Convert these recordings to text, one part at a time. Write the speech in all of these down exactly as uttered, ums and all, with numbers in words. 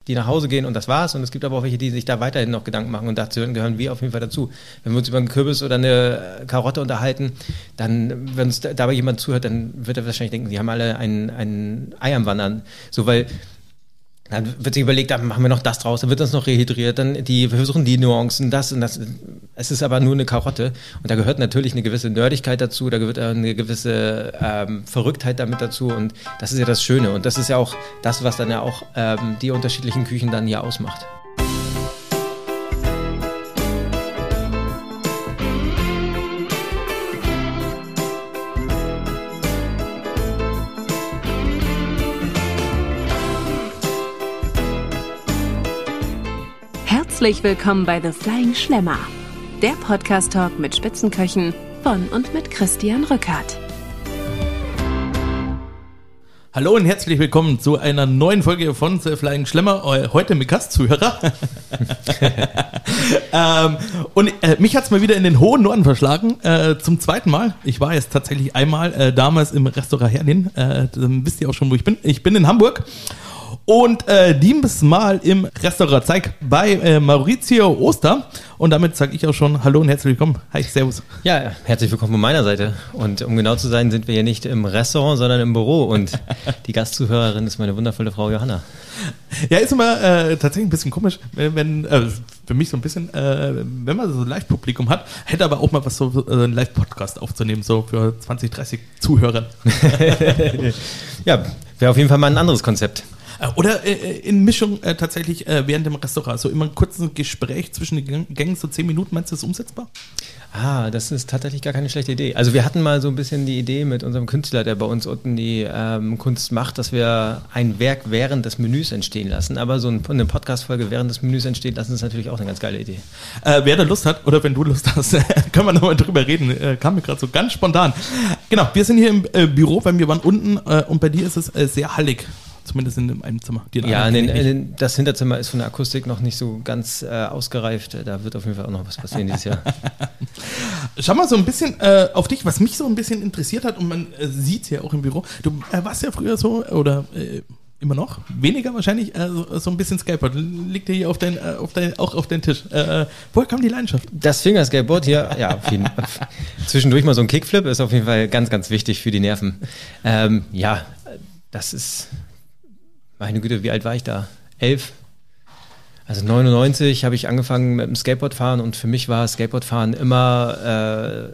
die nach Hause gehen und das war's. Und es gibt aber auch welche, die sich da weiterhin noch Gedanken machen und dazu gehören wir auf jeden Fall dazu. Wenn wir uns über einen Kürbis oder eine Karotte unterhalten, dann, wenn uns dabei jemand zuhört, dann wird er wahrscheinlich denken, die haben alle ein, ein Ei am Wandern. So, weil dann wird sich überlegt, dann machen wir noch das draus, dann wird das noch rehydriert, dann die, wir versuchen die Nuancen, das und das. Es ist aber nur eine Karotte und da gehört natürlich eine gewisse Nerdigkeit dazu, da gehört eine gewisse ähm, Verrücktheit damit dazu und das ist ja das Schöne und das ist ja auch das, was dann ja auch ähm, die unterschiedlichen Küchen dann hier ausmacht. Herzlich willkommen bei The Flying Schlemmer, der Podcast-Talk mit Spitzenköchen von und mit Christian Rückert. Hallo und herzlich willkommen zu einer neuen Folge von The Flying Schlemmer, heute mit Gastzuhörer. ähm, und äh, mich hat es mal wieder in den hohen Norden verschlagen, äh, zum zweiten Mal. Ich war jetzt tatsächlich einmal äh, damals im Restaurant Herlin, äh, dann wisst ihr auch schon, wo ich bin. Ich bin in Hamburg. Und äh, dieses Mal im Restaurant Zeig bei äh, Maurizio Oster. Und damit sage ich auch schon Hallo und herzlich willkommen. Hi, servus. Ja, herzlich willkommen von meiner Seite. Und um genau zu sein, sind wir hier nicht im Restaurant, sondern im Büro. Und die Gastzuhörerin ist meine wundervolle Frau Johanna. Ja, ist immer äh, tatsächlich ein bisschen komisch, wenn, äh, für mich so ein bisschen, äh, wenn man so ein Live-Publikum hat, hätte aber auch mal was so, äh, ein Live-Podcast aufzunehmen, so für zwanzig, dreißig Zuhörer. Ja, wäre auf jeden Fall mal ein anderes Konzept. Oder äh, in Mischung äh, tatsächlich äh, während dem Restaurant. So immer ein kurzes Gespräch zwischen den Gängen, so zehn Minuten. Meinst du, das ist umsetzbar? Ah, das ist tatsächlich gar keine schlechte Idee. Also wir hatten mal so ein bisschen die Idee mit unserem Künstler, der bei uns unten die ähm, Kunst macht, dass wir ein Werk während des Menüs entstehen lassen. Aber so eine Podcast-Folge während des Menüs entstehen lassen, ist natürlich auch eine ganz geile Idee. Äh, wer da Lust hat, oder wenn du Lust hast, können wir nochmal drüber reden. Äh, kam mir gerade so ganz spontan. Genau, wir sind hier im äh, Büro, weil wir waren unten äh, und bei dir ist es äh, sehr hallig. Zumindest in einem Zimmer. Ja, in den, in den, das Hinterzimmer ist von der Akustik noch nicht so ganz äh, ausgereift. Da wird auf jeden Fall auch noch was passieren dieses Jahr. Schau mal so ein bisschen äh, auf dich, was mich so ein bisschen interessiert hat und man äh, sieht es ja auch im Büro. Du äh, warst ja früher so, oder äh, immer noch, weniger wahrscheinlich, äh, so, so ein bisschen Skateboard. Liegt ja hier auf dein, äh, auf dein, auch auf deinen Tisch. Äh, woher kam die Leidenschaft? Das Fingerskateboard hier, ja, auf jeden Fall. Zwischendurch mal so ein Kickflip ist auf jeden Fall ganz, ganz wichtig für die Nerven. Ähm, ja, das ist... Meine Güte, wie alt war ich da? Elf. Also neunundneunzig habe ich angefangen mit dem Skateboardfahren und für mich war Skateboardfahren immer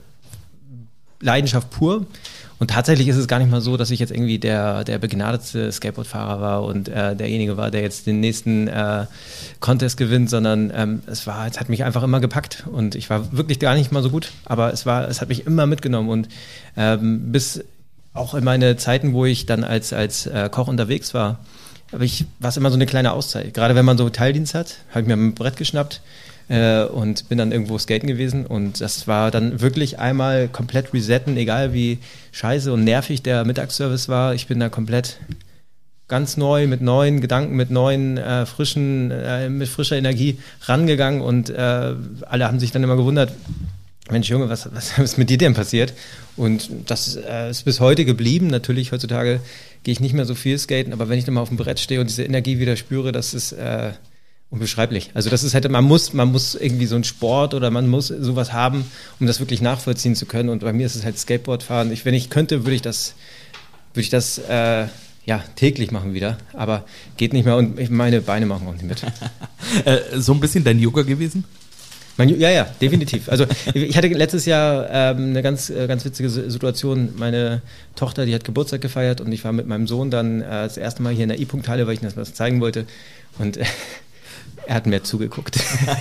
äh, Leidenschaft pur. Und tatsächlich ist es gar nicht mal so, dass ich jetzt irgendwie der, der begnadete Skateboardfahrer war und äh, derjenige war, der jetzt den nächsten äh, Contest gewinnt, sondern ähm, es war, es hat mich einfach immer gepackt und ich war wirklich gar nicht mal so gut, aber es war, es hat mich immer mitgenommen und ähm, bis auch in meine Zeiten, wo ich dann als, als äh, Koch unterwegs war, aber ich war es immer so eine kleine Auszeit. Gerade wenn man so Teildienst hat, habe ich mir ein Brett geschnappt äh, und bin dann irgendwo skaten gewesen. Und das war dann wirklich einmal komplett resetten, egal wie scheiße und nervig der Mittagsservice war. Ich bin da komplett ganz neu, mit neuen Gedanken, mit neuen, äh, frischen, äh, mit frischer Energie rangegangen. Und äh, alle haben sich dann immer gewundert, Mensch Junge, was, was ist mit dir denn passiert? Und das äh, ist bis heute geblieben. Natürlich, heutzutage gehe ich nicht mehr so viel skaten, aber wenn ich dann mal auf dem Brett stehe und diese Energie wieder spüre, das ist äh, unbeschreiblich. Also das ist halt, man muss, man muss irgendwie so einen Sport oder man muss sowas haben, um das wirklich nachvollziehen zu können. Und bei mir ist es halt Skateboardfahren. Ich, wenn ich könnte, würde ich das, würde ich das äh, ja, täglich machen wieder, aber geht nicht mehr und meine Beine machen auch nicht mit. äh, so ein bisschen dein Yoga gewesen? Mein, ja, ja, definitiv. Also ich hatte letztes Jahr ähm, eine ganz, äh, ganz witzige Situation. Meine Tochter, die hat Geburtstag gefeiert und ich war mit meinem Sohn dann äh, das erste Mal hier in der I-Punkt-Halle, weil ich ihm das was zeigen wollte. Und äh, er hat mir zugeguckt.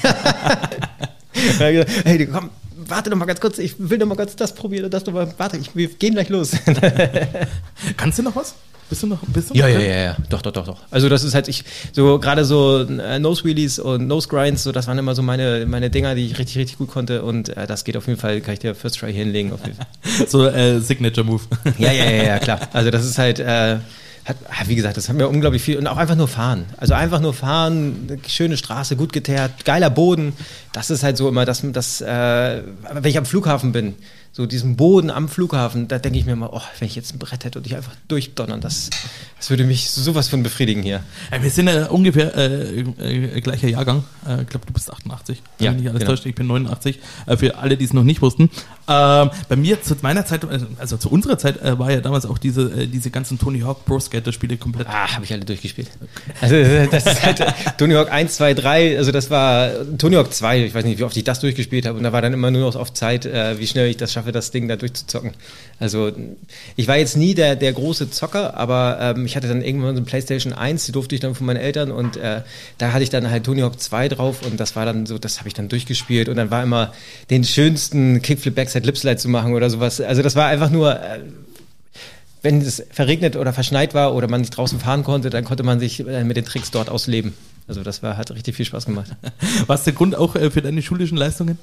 Er hat gesagt, hey, komm, warte doch mal ganz kurz, ich will doch mal ganz das probieren und das doch mal, warte, ich, wir gehen gleich los. Kannst du noch was? Bist du noch? Bist du ja, noch ja, ja, ja, doch, doch, doch, doch. Also das ist halt, ich, so gerade so äh, Nose Wheelies und Nose Grinds, so das waren immer so meine, meine Dinger, die ich richtig, richtig gut konnte und äh, das geht auf jeden Fall, kann ich dir First Try hinlegen. Auf jeden Fall. So äh, Signature Move. Ja, ja, ja, ja, klar. Also das ist halt, äh, hat, wie gesagt, das haben wir unglaublich viel und auch einfach nur fahren. Also einfach nur fahren, schöne Straße, gut geteert, geiler Boden. Das ist halt so immer, das, das äh, wenn ich am Flughafen bin, so diesen Boden am Flughafen, da denke ich mir mal, oh, wenn ich jetzt ein Brett hätte und ich einfach durchdonnern, das, das würde mich sowas von befriedigen hier. Ja, wir sind ja ungefähr äh, äh, gleicher Jahrgang. Äh, ich glaube, du bist achtundachtzig. Wenn Ja, mich nicht alles genau. täuscht. Ich bin neunundachtzig. Äh, für alle, die es noch nicht wussten. Ähm, bei mir zu meiner Zeit, also zu unserer Zeit, äh, war ja damals auch diese, äh, diese ganzen Tony Hawk Pro Skater Spiele komplett. Ah, habe ich alle durchgespielt. Also das ist halt Tony Hawk eins, zwei, drei, also das war Tony Hawk zwei, ich weiß nicht, wie oft ich das durchgespielt habe und da war dann immer nur noch auf Zeit, äh, wie schnell ich das schaffe, das Ding da durchzuzocken. Also ich war jetzt nie der, der große Zocker, aber ähm, ich hatte dann irgendwann so eine PlayStation eins, die durfte ich dann von meinen Eltern und äh, da hatte ich dann halt Tony Hawk zwei drauf und das war dann so, das habe ich dann durchgespielt und dann war immer den schönsten Kickflip Backside Lipslide zu machen oder sowas. Also das war einfach nur... Äh, wenn es verregnet oder verschneit war oder man nicht draußen fahren konnte, dann konnte man sich äh, mit den Tricks dort ausleben. Also das war, hat richtig viel Spaß gemacht. Was der Grund auch äh, für deine schulischen Leistungen?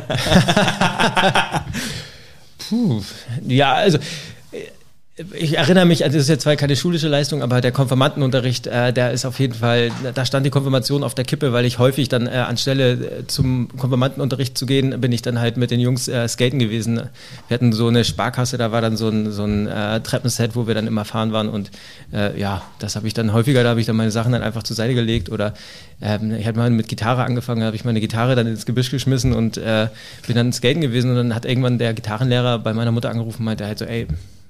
Puh, ja, also ich erinnere mich, also das ist jetzt zwar keine schulische Leistung, aber der Konfirmandenunterricht, äh, der ist auf jeden Fall, da stand die Konfirmation auf der Kippe, weil ich häufig dann äh, anstelle äh, zum Konfirmandenunterricht zu gehen, bin ich dann halt mit den Jungs äh, skaten gewesen. Wir hatten so eine Sparkasse, da war dann so ein, so ein äh, Treppenset, wo wir dann immer fahren waren und äh, ja, das habe ich dann häufiger, da habe ich dann meine Sachen dann einfach zur Seite gelegt oder ähm, ich hatte mal mit Gitarre angefangen, da habe ich meine Gitarre dann ins Gebüsch geschmissen und äh, bin dann skaten gewesen und dann hat irgendwann der Gitarrenlehrer bei meiner Mutter angerufen und meinte halt so, ey,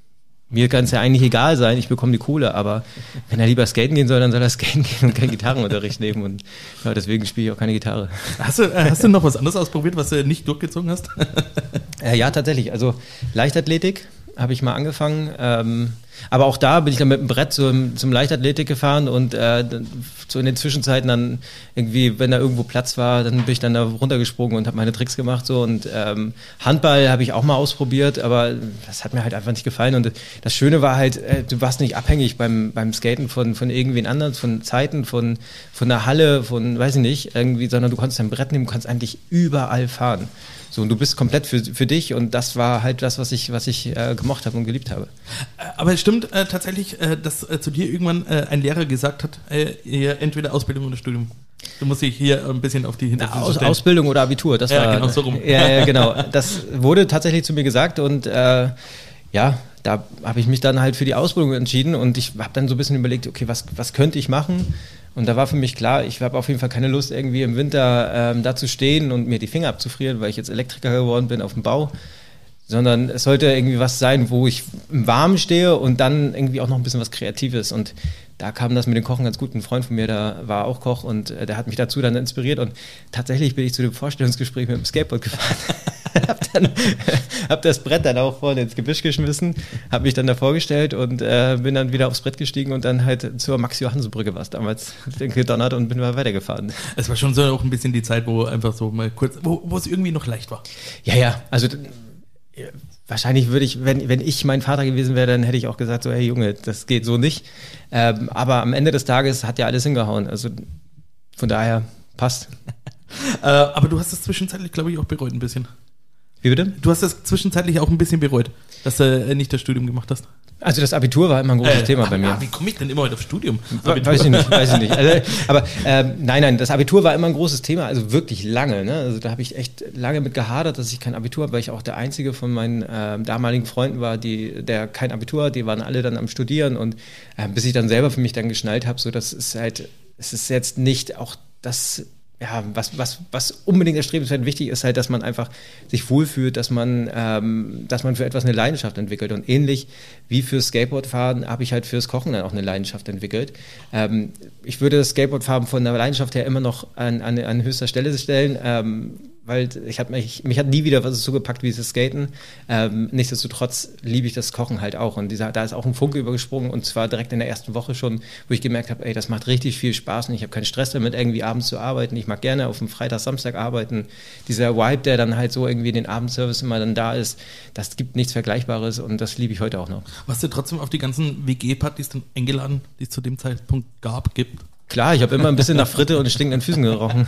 mir kann es ja eigentlich egal sein, ich bekomme die Kohle, aber wenn er lieber skaten gehen soll, dann soll er skaten gehen und keinen Gitarrenunterricht nehmen und ja, deswegen spiele ich auch keine Gitarre. Hast du, äh, hast du noch was anderes ausprobiert, was du nicht durchgezogen hast? äh, ja, tatsächlich, also Leichtathletik habe ich mal angefangen, ähm, aber auch da bin ich dann mit dem Brett zum, zum Leichtathletik gefahren und äh, so in den Zwischenzeiten dann irgendwie, wenn da irgendwo Platz war, dann bin ich dann da runtergesprungen und habe meine Tricks gemacht so und ähm, Handball habe ich auch mal ausprobiert, aber das hat mir halt einfach nicht gefallen und das Schöne war halt, äh, du warst nicht abhängig beim, beim Skaten von, von irgendwen anderen, von Zeiten, von, von der Halle, von, weiß ich nicht, irgendwie, sondern du konntest dein Brett nehmen, du kannst eigentlich überall fahren. So, und du bist komplett für, für dich und das war halt das, was ich, was ich äh, gemocht habe und geliebt habe. Aber es stimmt äh, tatsächlich, äh, dass äh, zu dir irgendwann äh, ein Lehrer gesagt hat, äh, entweder Ausbildung oder Studium. Du musst dich hier ein bisschen auf die Hintergründe Aus, stellen. Ausbildung oder Abitur, das ja, war... genau, so rum. Ja, ja, genau. Das wurde tatsächlich zu mir gesagt und äh, ja, da habe ich mich dann halt für die Ausbildung entschieden und ich habe dann so ein bisschen überlegt, okay, was, was könnte ich machen? Und da war für mich klar, ich habe auf jeden Fall keine Lust, irgendwie im Winter ähm, da zu stehen und mir die Finger abzufrieren, weil ich jetzt Elektriker geworden bin auf dem Bau, sondern es sollte irgendwie was sein, wo ich im Warmen stehe und dann irgendwie auch noch ein bisschen was Kreatives. Und da kam das mit dem Kochen ganz gut. Ein Freund von mir, der war auch Koch und äh, der hat mich dazu dann inspiriert. Und tatsächlich bin ich zu dem Vorstellungsgespräch mit dem Skateboard gefahren. hab, dann, hab das Brett dann auch vorne ins Gebüsch geschmissen, hab mich dann da vorgestellt und äh, bin dann wieder aufs Brett gestiegen und dann halt zur Max-Johansen-Brücke war es damals gedonnert und bin mal weitergefahren. Es war schon so auch ein bisschen die Zeit, wo einfach so mal kurz, wo, wo es irgendwie noch leicht war. Ja, ja, also wahrscheinlich würde ich, wenn, wenn ich mein Vater gewesen wäre, dann hätte ich auch gesagt, so, hey Junge, das geht so nicht. Ähm, aber am Ende des Tages hat ja alles hingehauen. Also von daher passt. äh, aber du hast das zwischenzeitlich, glaube ich, auch bereut ein bisschen. Wie bitte? Du hast das zwischenzeitlich auch ein bisschen bereut, dass du äh, nicht das Studium gemacht hast. Also das Abitur war immer ein großes äh, Thema bei mir. Ja, wie komme ich denn immer heute aufs Studium? Abitur. Weiß ich nicht, weiß ich nicht. Also, aber ähm, nein, nein, das Abitur war immer ein großes Thema, also wirklich lange. Ne? Also da habe ich echt lange mit gehadert, dass ich kein Abitur habe, weil ich auch der einzige von meinen äh, damaligen Freunden war, die, der kein Abitur hat. Die waren alle dann am Studieren und äh, bis ich dann selber für mich dann geschnallt habe, so das ist halt, es ist jetzt nicht auch das. Ja, was, was, was unbedingt erstrebenswert wichtig ist halt, dass man einfach sich wohlfühlt, dass man, ähm, dass man für etwas eine Leidenschaft entwickelt. Und ähnlich wie fürs Skateboardfahren habe ich halt fürs Kochen dann auch eine Leidenschaft entwickelt. Ähm, ich würde das Skateboardfahren von der Leidenschaft her immer noch an, an, an höchster Stelle stellen, ähm, weil ich hab mich, mich hat nie wieder was so gepackt wie das Skaten. Ähm, nichtsdestotrotz liebe ich das Kochen halt auch. Und dieser, da ist auch ein Funke übergesprungen und zwar direkt in der ersten Woche schon, wo ich gemerkt habe, ey, das macht richtig viel Spaß und ich habe keinen Stress damit, irgendwie abends zu arbeiten. Ich mag gerne auf dem Freitag, Samstag arbeiten. Dieser Vibe, der dann halt so irgendwie in den Abendservice immer dann da ist, das gibt nichts Vergleichbares und das liebe ich heute auch noch. Warst du trotzdem auf die ganzen W G-Partys dann eingeladen, die es zu dem Zeitpunkt gab, gibt? Klar, ich habe immer ein bisschen nach Fritte und stinkenden Füßen gerochen.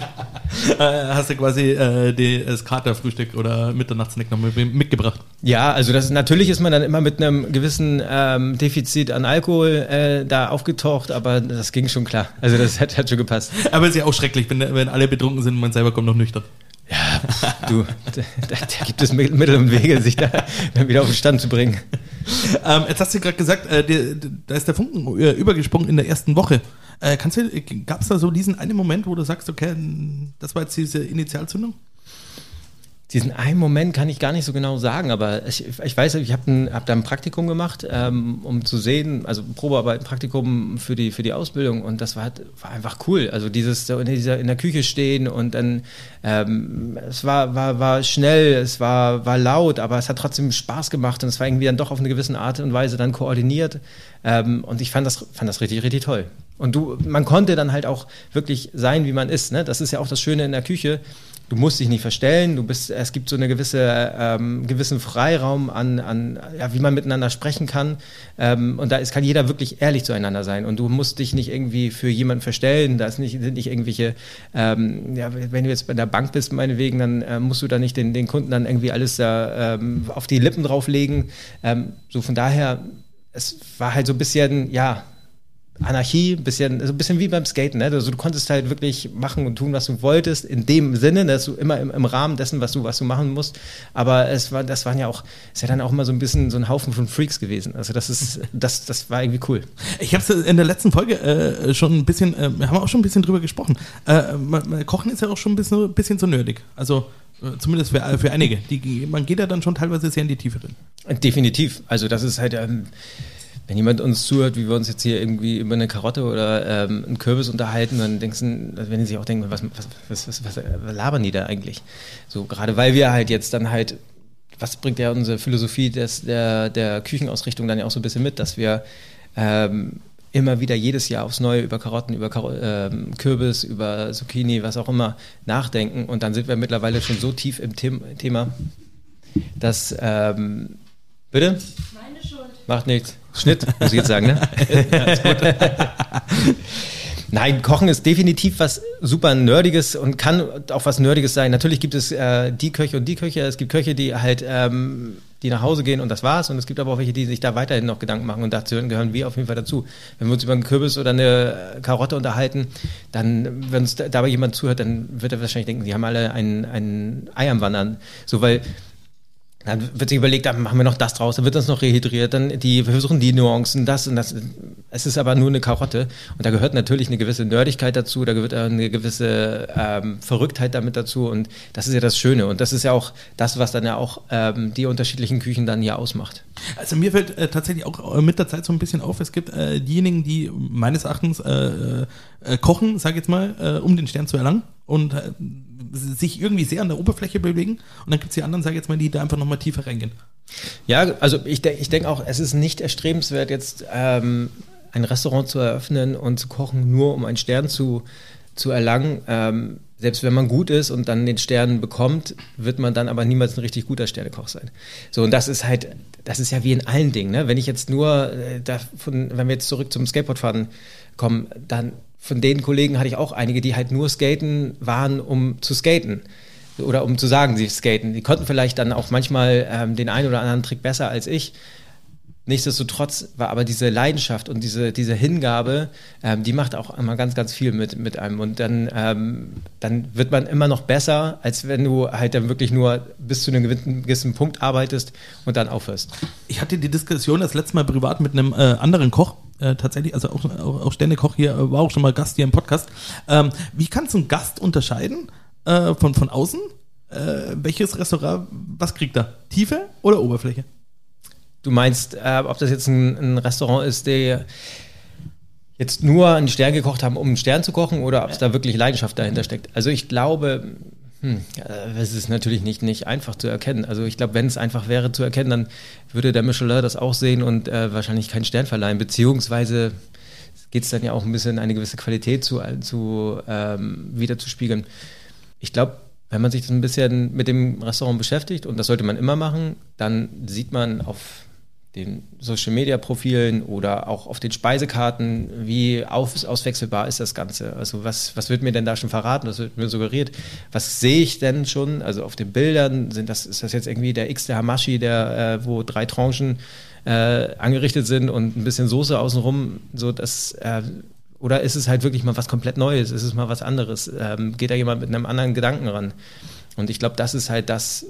Hast du quasi äh, die, das Katerfrühstück oder Mitternachtssnack noch mitgebracht? Ja, also das natürlich ist man dann immer mit einem gewissen ähm, Defizit an Alkohol äh, da aufgetaucht, aber das ging schon klar. Also das hat, hat schon gepasst. Aber es ist ja auch schrecklich, wenn, wenn alle betrunken sind und man selber kommt noch nüchtern. Ja, du, da, da gibt es Mittel und Wege, sich da wieder auf den Stand zu bringen. Ähm, jetzt hast du gerade gesagt, äh, der, da ist der Funken äh, übergesprungen in der ersten Woche. Äh, kannst du, gab es da so diesen einen Moment, wo du sagst, okay, das war jetzt diese Initialzündung? Diesen einen Moment kann ich gar nicht so genau sagen, aber ich, ich weiß, ich habe hab da ein Praktikum gemacht, ähm, um zu sehen, also Probearbeit, ein Praktikum für die für die Ausbildung, und das war, halt, war einfach cool. Also dieses so in, dieser, in der Küche stehen und dann ähm, es war war war schnell, es war war laut, aber es hat trotzdem Spaß gemacht und es war irgendwie dann doch auf eine gewisse Art und Weise dann koordiniert, ähm, und ich fand das fand das richtig richtig toll. Und du, man konnte dann halt auch wirklich sein, wie man ist. Ne? Das ist ja auch das Schöne in der Küche. Du musst dich nicht verstellen, du bist, es gibt so eine gewisse, ähm, gewissen Freiraum an, an, ja, wie man miteinander sprechen kann. Ähm, und da ist, kann jeder wirklich ehrlich zueinander sein. Und du musst dich nicht irgendwie für jemanden verstellen. Da ist nicht, sind nicht irgendwelche, ähm, ja, wenn du jetzt bei der Bank bist, meinetwegen, dann äh, musst du da nicht den, den Kunden dann irgendwie alles da ähm, auf die Lippen drauflegen. Ähm, so von daher, es war halt so ein bisschen, ja, Anarchie, ein bisschen, so ein bisschen wie beim Skaten, ne? Also du konntest halt wirklich machen und tun, was du wolltest, in dem Sinne, dass du immer im, im Rahmen dessen, was du, was du machen musst. Aber es war, das waren ja auch, ist ja dann auch immer so ein bisschen so ein Haufen von Freaks gewesen. Also das ist, das, das war irgendwie cool. Ich habe es in der letzten Folge äh, schon ein bisschen, äh, haben wir auch schon ein bisschen drüber gesprochen. Äh, Kochen ist ja auch schon ein bisschen, ein bisschen so nerdig. Also äh, zumindest für, für einige. Die, man geht ja dann schon teilweise sehr in die Tiefe drin. Definitiv. Also das ist halt, ähm, wenn jemand uns zuhört, wie wir uns jetzt hier irgendwie über eine Karotte oder ähm, einen Kürbis unterhalten, dann denkst du, wenn die sich auch denken, was, was, was, was, was labern die da eigentlich? So, gerade weil wir halt jetzt dann halt, was bringt ja unsere Philosophie des, der, der Küchenausrichtung dann ja auch so ein bisschen mit, dass wir ähm, immer wieder jedes Jahr aufs Neue über Karotten, über Karo- ähm, Kürbis, über Zucchini, was auch immer nachdenken, und dann sind wir mittlerweile schon so tief im The- Thema, dass, ähm, bitte? Meine Schuld. Macht nichts. Schnitt, muss ich jetzt sagen, ne? Ja, ist gut. Nein, Kochen ist definitiv was super Nerdiges und kann auch was Nerdiges sein. Natürlich gibt es äh, die Köche und die Köche. Es gibt Köche, die halt ähm, die nach Hause gehen und das war's. Und es gibt aber auch welche, die sich da weiterhin noch Gedanken machen, und dazu gehören wir auf jeden Fall dazu. Wenn wir uns über einen Kürbis oder eine Karotte unterhalten, dann, wenn uns dabei jemand zuhört, dann wird er wahrscheinlich denken, die haben alle ein, ein Ei am Wandern. So, weil dann wird sich überlegt, dann machen wir noch das draus, dann wird das noch rehydriert, dann die, wir versuchen die Nuancen, das und das. Es ist aber nur eine Karotte, und da gehört natürlich eine gewisse Nerdigkeit dazu, da gehört eine gewisse ähm, Verrücktheit damit dazu, und das ist ja das Schöne, und das ist ja auch das, was dann ja auch ähm, die unterschiedlichen Küchen dann hier ausmacht. Also mir fällt äh, tatsächlich auch mit der Zeit so ein bisschen auf, es gibt äh, diejenigen, die meines Erachtens äh, äh, kochen, sag ich jetzt mal, äh, um den Stern zu erlangen, und äh, sich irgendwie sehr an der Oberfläche bewegen, und dann gibt es die anderen, sag ich jetzt mal, die da einfach nochmal tiefer reingehen. Ja, also ich, de- ich denke auch, es ist nicht erstrebenswert, jetzt ähm, ein Restaurant zu eröffnen und zu kochen, nur um einen Stern zu, zu erlangen. Ähm, selbst wenn man gut ist und dann den Stern bekommt, wird man dann aber niemals ein richtig guter Sternekoch sein. So, und das ist halt, das ist ja wie in allen Dingen, ne? Wenn ich jetzt nur äh, davon, wenn wir jetzt zurück zum Skateboardfahren kommen, dann von den Kollegen hatte ich auch einige, die halt nur skaten waren, um zu skaten. Oder um zu sagen, sie skaten. Die konnten vielleicht dann auch manchmal ähm, den einen oder anderen Trick besser als ich. Nichtsdestotrotz war aber diese Leidenschaft und diese, diese Hingabe, ähm, die macht auch immer ganz, ganz viel mit, mit einem. Und dann, ähm, dann wird man immer noch besser, als wenn du halt dann wirklich nur bis zu einem gewissen Punkt arbeitest und dann aufhörst. Ich hatte die Diskussion das letzte Mal privat mit einem äh, anderen Koch, äh, tatsächlich, also auch, auch, auch Sternekoch hier, äh, war auch schon mal Gast hier im Podcast. Ähm, wie kannst du einen Gast unterscheiden äh, von, von außen? Äh, welches Restaurant, was kriegt er? Tiefe oder Oberfläche? Du meinst, äh, ob das jetzt ein, ein Restaurant ist, der jetzt nur einen Stern gekocht haben, um einen Stern zu kochen, oder ob es da wirklich Leidenschaft dahinter steckt? Also ich glaube, hm, es ist natürlich nicht, nicht einfach zu erkennen. Also ich glaube, wenn es einfach wäre zu erkennen, dann würde der Michelin das auch sehen und äh, wahrscheinlich keinen Stern verleihen, beziehungsweise geht es dann ja auch ein bisschen eine gewisse Qualität zu, zu ähm, wiederzuspiegeln. Ich glaube, wenn man sich das ein bisschen mit dem Restaurant beschäftigt, und das sollte man immer machen, dann sieht man auf den Social-Media-Profilen oder auch auf den Speisekarten, wie aus, auswechselbar ist das Ganze. Also was, was wird mir denn da schon verraten, was wird mir suggeriert? Was sehe ich denn schon? Also auf den Bildern, sind das, ist das jetzt irgendwie der x-te Hamashi, der, äh, wo drei Tranchen äh, angerichtet sind und ein bisschen Soße außenrum, so dass... Äh, Oder ist es halt wirklich mal was komplett Neues? Ist es mal was anderes? Ähm, geht da jemand mit einem anderen Gedanken ran? Und ich glaube, das ist halt das,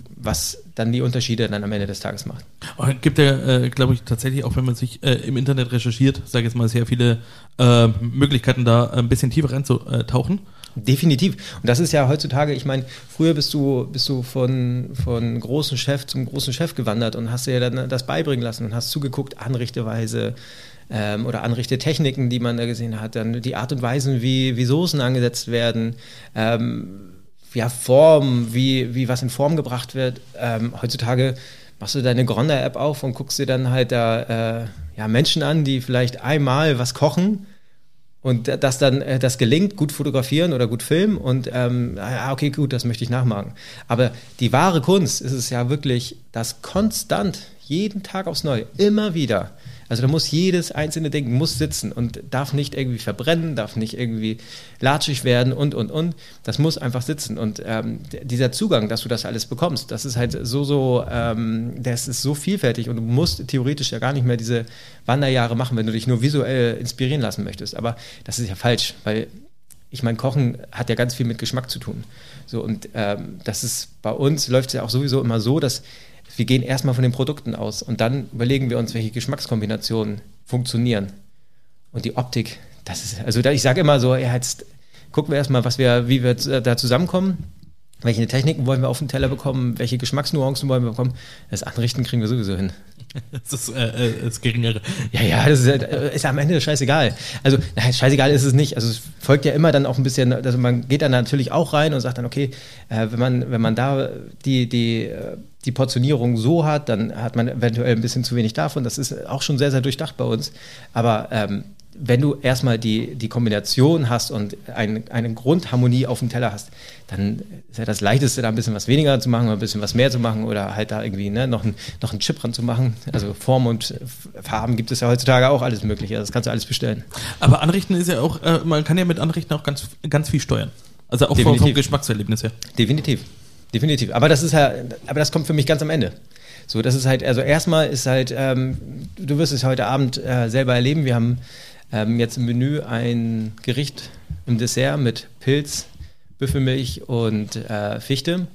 was dann die Unterschiede dann am Ende des Tages macht. Es gibt ja, äh, glaube ich, tatsächlich, auch wenn man sich äh, im Internet recherchiert, sage ich jetzt mal, sehr viele äh, Möglichkeiten, da ein bisschen tiefer reinzutauchen. Definitiv. Und das ist ja heutzutage, ich meine, früher bist du, bist du von, von großen Chef zum großen Chef gewandert und hast dir dann das beibringen lassen und hast zugeguckt, Anrichteweise ähm, oder Anrichtetechniken, die man da gesehen hat, dann die Art und Weise, wie, wie Soßen angesetzt werden, ähm, ja, Form, wie, wie was in Form gebracht wird. Ähm, heutzutage machst du deine Gronder-App auf und guckst dir dann halt da äh, ja, Menschen an, die vielleicht einmal was kochen und das dann äh, das gelingt, gut fotografieren oder gut filmen und ähm, ah, okay, gut, das möchte ich nachmachen. Aber die wahre Kunst ist es ja wirklich, das konstant, jeden Tag aufs Neue, immer wieder. Also da muss jedes einzelne Ding muss sitzen und darf nicht irgendwie verbrennen, darf nicht irgendwie latschig werden und, und, und. Das muss einfach sitzen. Und ähm, dieser Zugang, dass du das alles bekommst, das ist halt so, so, ähm, das ist so vielfältig und du musst theoretisch ja gar nicht mehr diese Wanderjahre machen, wenn du dich nur visuell inspirieren lassen möchtest. Aber das ist ja falsch, weil ich meine, Kochen hat ja ganz viel mit Geschmack zu tun. So, und ähm, das ist, bei uns läuft es ja auch sowieso immer so, dass wir gehen erstmal von den Produkten aus und dann überlegen wir uns, welche Geschmackskombinationen funktionieren. Und die Optik, das ist, also da, ich sage immer so, ja, jetzt gucken wir erstmal, was wir, wie wir da zusammenkommen, welche Techniken wollen wir auf den Teller bekommen, welche Geschmacksnuancen wollen wir bekommen. Das Anrichten kriegen wir sowieso hin. Das ist äh, das Geringere. Ja, ja, das ist, ist am Ende scheißegal. Also, nein, scheißegal ist es nicht. Also es folgt ja immer dann auch ein bisschen, also man geht dann natürlich auch rein und sagt dann, okay, äh, wenn man, wenn man da die, die, die Portionierung so hat, dann hat man eventuell ein bisschen zu wenig davon. Das ist auch schon sehr, sehr durchdacht bei uns. Aber ähm, wenn du erstmal die, die Kombination hast und ein, eine Grundharmonie auf dem Teller hast, dann ist ja das Leichteste, da ein bisschen was weniger zu machen oder ein bisschen was mehr zu machen oder halt da irgendwie ne, noch, ein, noch einen Chip dran zu machen. Also Form und Farben gibt es ja heutzutage auch alles Mögliche. Das kannst du alles bestellen. Aber Anrichten ist ja auch, äh, man kann ja mit Anrichten auch ganz, ganz viel steuern. Also auch vom, vom Geschmackserlebnis her. Definitiv. Definitiv. Aber das ist ja, aber das kommt für mich ganz am Ende. So, das ist halt, also erstmal ist halt, ähm, du wirst es heute Abend äh, selber erleben. Wir haben ähm, jetzt im Menü ein Gericht im Dessert mit Pilz, Büffelmilch und äh, Fichte.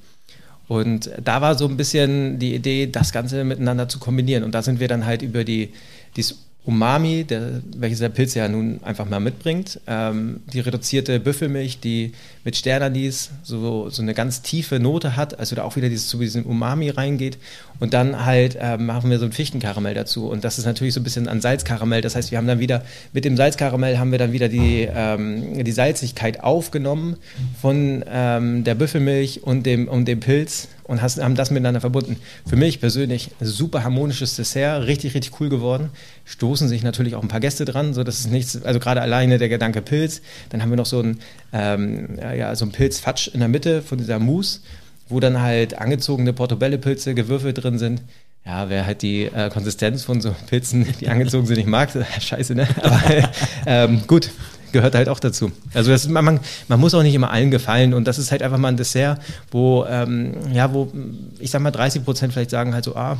Und da war so ein bisschen die Idee, das Ganze miteinander zu kombinieren. Und da sind wir dann halt über die, dieses Umami, der, welches der Pilz ja nun einfach mal mitbringt, ähm, die reduzierte Büffelmilch, die mit Sternanis so, so eine ganz tiefe Note hat, also da auch wieder dieses, zu diesem Umami reingeht und dann halt äh, machen wir so ein Fichtenkaramell dazu und das ist natürlich so ein bisschen an Salzkaramell, das heißt, wir haben dann wieder, mit dem Salzkaramell haben wir dann wieder die, ähm, die Salzigkeit aufgenommen von ähm, der Büffelmilch und dem, und dem Pilz und has, haben das miteinander verbunden. Für mich persönlich ein super harmonisches Dessert, richtig, richtig cool geworden. Stoßen sich natürlich auch ein paar Gäste dran, so dass es nichts, also gerade alleine der Gedanke Pilz, dann haben wir noch so ein, ähm, ja, so ein Pilzfatsch in der Mitte von dieser Mousse, wo dann halt angezogene Portobello-Pilze gewürfelt drin sind. Ja, wer halt die äh, Konsistenz von so Pilzen, die angezogen sind, nicht mag, scheiße, ne? Aber ähm, gut, gehört halt auch dazu. Also das, man, man, man muss auch nicht immer allen gefallen und das ist halt einfach mal ein Dessert, wo, ähm, ja, wo, ich sag mal, dreißig Prozent vielleicht sagen halt so, ah,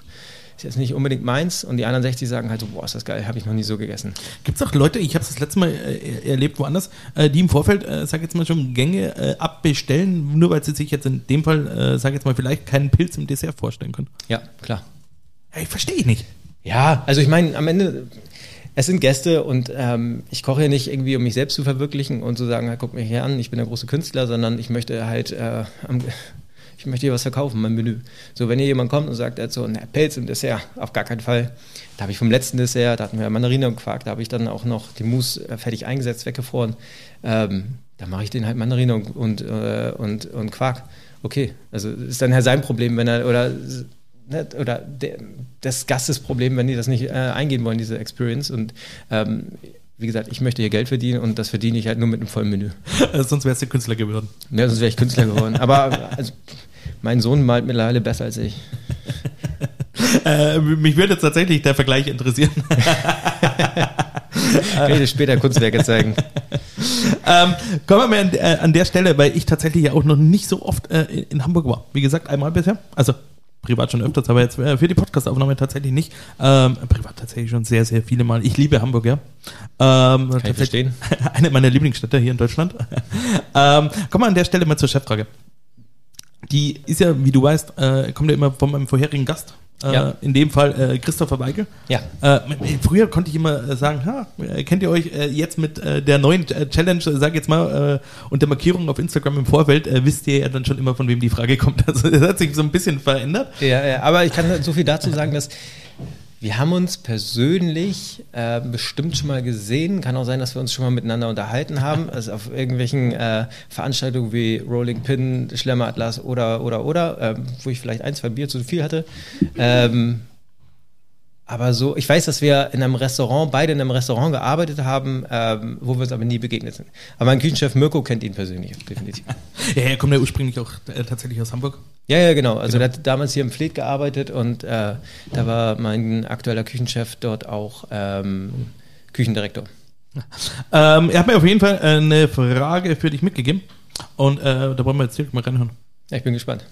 ist jetzt nicht unbedingt meins und die anderen sechzig sagen halt so, boah, ist das geil, habe ich noch nie so gegessen. Gibt es auch Leute, ich habe es das letzte Mal äh, erlebt woanders, äh, die im Vorfeld, äh, sag jetzt mal schon, Gänge äh, abbestellen, nur weil sie sich jetzt in dem Fall, äh, sag jetzt mal, vielleicht keinen Pilz im Dessert vorstellen können? Ja, klar. Ja, ich verstehe ich nicht. Ja, also ich meine, am Ende, es sind Gäste und ähm, ich koche ja nicht irgendwie, um mich selbst zu verwirklichen und zu sagen, halt, guck mich hier an, ich bin der große Künstler, sondern ich möchte halt äh, am ich möchte hier was verkaufen, mein Menü. So, wenn hier jemand kommt und sagt, er hat so einen Pelz im Dessert, auf gar keinen Fall. Da habe ich vom letzten Dessert, da hatten wir Mandarine und Quark, da habe ich dann auch noch die Mousse fertig eingesetzt, weggefroren. Ähm, da mache ich den halt Mandarine und, und, äh, und, und Quark. Okay, also ist dann halt sein Problem, wenn er, oder, ne, oder der, des Gastes Problem, wenn die das nicht äh, eingehen wollen, diese Experience. Und ähm, wie gesagt, ich möchte hier Geld verdienen und das verdiene ich halt nur mit einem vollen Menü. Also sonst wärst du Künstler geworden. Ja, sonst wäre ich Künstler geworden. Aber also, mein Sohn malt mittlerweile besser als ich. äh, mich würde jetzt tatsächlich der Vergleich interessieren. Ich kann dir später Kunstwerke zeigen. ähm, kommen wir mal an, äh, an der Stelle, weil ich tatsächlich ja auch noch nicht so oft äh, in Hamburg war. Wie gesagt, einmal bisher. Also privat schon öfters, aber jetzt äh, für die Podcastaufnahme tatsächlich nicht. Ähm, privat tatsächlich schon sehr, sehr viele Mal. Ich liebe Hamburg, ja. Ähm, Kann ich verstehen. Eine meiner Lieblingsstädte hier in Deutschland. ähm, kommen wir an der Stelle mal zur Chefrage. die ist ja, wie du weißt, äh, kommt ja immer von meinem vorherigen Gast. Äh, Ja. In dem Fall äh, Christopher Weigel. Ja. Äh, früher konnte ich immer äh, sagen, ha, äh, kennt ihr euch äh, jetzt mit äh, der neuen äh, Challenge, äh, sag jetzt mal, äh, und der Markierung auf Instagram im Vorfeld, äh, wisst ihr ja dann schon immer, von wem die Frage kommt. Also das hat sich so ein bisschen verändert. Ja, ja, aber ich kann so viel dazu sagen, dass wir haben uns persönlich äh, bestimmt schon mal gesehen. Kann auch sein, dass wir uns schon mal miteinander unterhalten haben. Also auf irgendwelchen äh, Veranstaltungen wie Rolling Pin, Schlemmeratlas oder, oder, oder, äh, wo ich vielleicht ein, zwei Bier zu viel hatte. Ähm, aber so, ich weiß, dass wir in einem Restaurant, beide in einem Restaurant gearbeitet haben, ähm, wo wir uns aber nie begegnet sind. Aber mein Küchenchef Mirko kennt ihn persönlich, definitiv. Ja, er kommt ja ursprünglich auch äh, tatsächlich aus Hamburg. Ja, ja, genau. Also Genau. der hat damals hier im Fleet gearbeitet und äh, da war mein aktueller Küchenchef dort auch ähm, Küchendirektor. Ähm, er hat mir auf jeden Fall eine Frage für dich mitgegeben. Und äh, da wollen wir jetzt direkt mal reinhören. Ja, ich bin gespannt.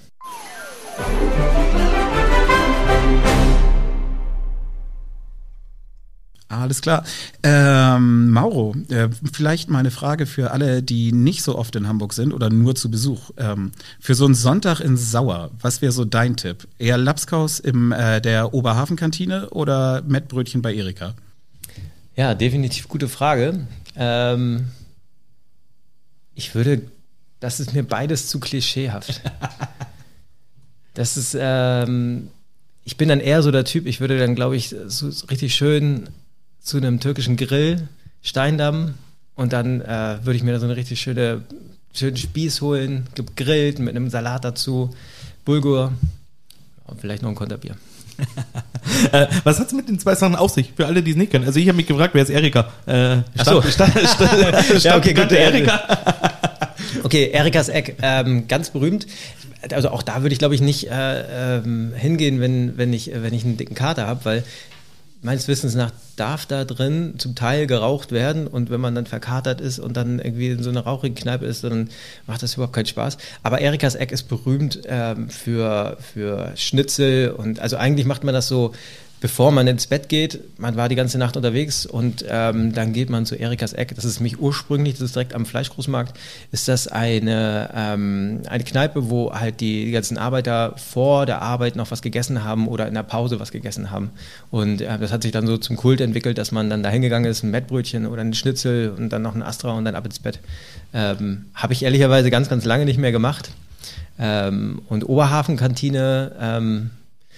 Alles klar. Ähm, Mauro, äh, vielleicht mal eine Frage für alle, die nicht so oft in Hamburg sind oder nur zu Besuch. Ähm, für so einen Sonntag in Sauer, was wäre so dein Tipp? Eher Lapskaus in äh, der Oberhafenkantine oder Mettbrötchen bei Erika? Ja, definitiv gute Frage. Ähm, ich würde, das ist mir beides zu klischeehaft. Das ist, ähm, ich bin dann eher so der Typ, ich würde dann, glaube ich, so, so richtig schön zu einem türkischen Grill, Steindamm, und dann äh, würde ich mir da so eine richtig schöne, schönen Spieß holen, gegrillt mit einem Salat dazu, Bulgur und vielleicht noch ein Konterbier. äh, was hat es mit den zwei Sachen auf sich, für alle, die es nicht kennen? Also ich habe mich gefragt, wer ist Erika? Äh, Ach so. stand, stand, stand, Ja, okay, stand gut, Erika. Okay, Erikas Eck, ähm, ganz berühmt. Also auch da würde ich, glaube ich, nicht äh, ähm, hingehen, wenn, wenn, ich, wenn ich einen dicken Kater habe, weil meines Wissens nach darf da drin zum Teil geraucht werden, und wenn man dann verkatert ist und dann irgendwie in so einer rauchigen Kneipe ist, dann macht das überhaupt keinen Spaß. Aber Erikas Eck ist berühmt ähm, für, für Schnitzel, und also eigentlich macht man das so, bevor man ins Bett geht. Man war die ganze Nacht unterwegs und ähm, dann geht man zu Erikas Eck. Das ist mich ursprünglich, das ist direkt am Fleischgroßmarkt, ist das eine, ähm, eine Kneipe, wo halt die, die ganzen Arbeiter vor der Arbeit noch was gegessen haben oder in der Pause was gegessen haben. Und äh, das hat sich dann so zum Kult entwickelt, dass man dann da hingegangen ist, ein Mettbrötchen oder ein Schnitzel und dann noch ein Astra und dann ab ins Bett. Ähm, habe ich ehrlicherweise ganz, ganz lange nicht mehr gemacht. Ähm, und Oberhafenkantine, ähm,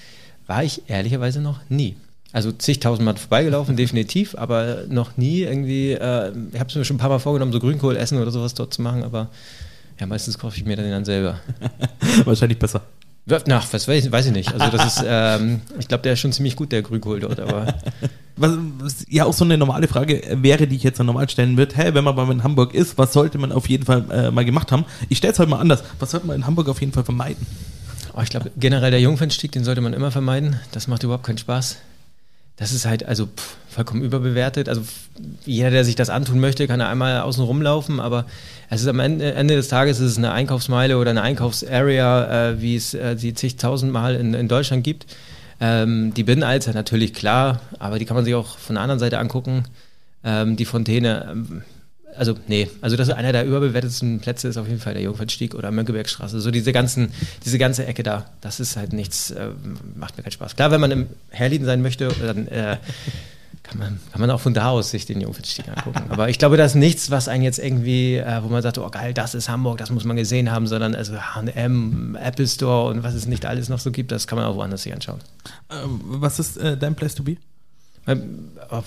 war ich ehrlicherweise noch nie. Also zigtausendmal vorbeigelaufen, definitiv, aber noch nie irgendwie, äh, ich habe es mir schon ein paar Mal vorgenommen, so Grünkohl essen oder sowas dort zu machen, aber ja, meistens kaufe ich mir dann, dann selber. Wahrscheinlich besser. Na, was weiß ich, weiß ich nicht. Also das ist, ähm, ich glaube, der ist schon ziemlich gut, der Grünkohl dort, aber... Was, was ja auch so eine normale Frage wäre, die ich jetzt dann normal stellen würde, hey, wenn man mal in Hamburg ist, was sollte man auf jeden Fall äh, mal gemacht haben? Ich stelle es heute mal anders. Was sollte man in Hamburg auf jeden Fall vermeiden? Oh, ich glaube, generell der Jungfernstieg, den sollte man immer vermeiden. Das macht überhaupt keinen Spaß. Das ist halt also pff, vollkommen überbewertet. Also jeder, der sich das antun möchte, kann da einmal außen rumlaufen, aber es ist am Ende, Ende des Tages ist es eine Einkaufsmeile oder eine Einkaufsarea, äh, wie es äh, sie zigtausendmal in, in Deutschland gibt. Ähm, die Binnenalster natürlich klar, aber die kann man sich auch von der anderen Seite angucken. Ähm, die Fontäne, ähm, also nee, also das ist einer der überbewertetsten Plätze, ist auf jeden Fall der Jungfernstieg oder Mönckebergstraße. So diese ganzen, diese ganze Ecke da, das ist halt nichts, äh, macht mir keinen Spaß. Klar, wenn man im Herlieden sein möchte, dann äh, kann man, kann man auch von da aus sich den Jungfernstieg angucken. Aber ich glaube, das ist nichts, was einen jetzt irgendwie, äh, wo man sagt, oh geil, das ist Hamburg, das muss man gesehen haben, sondern also H und M, Apple Store und was es nicht alles noch so gibt, das kann man auch woanders sich anschauen. Ähm, was ist äh, dein Place to be? Ähm, oh,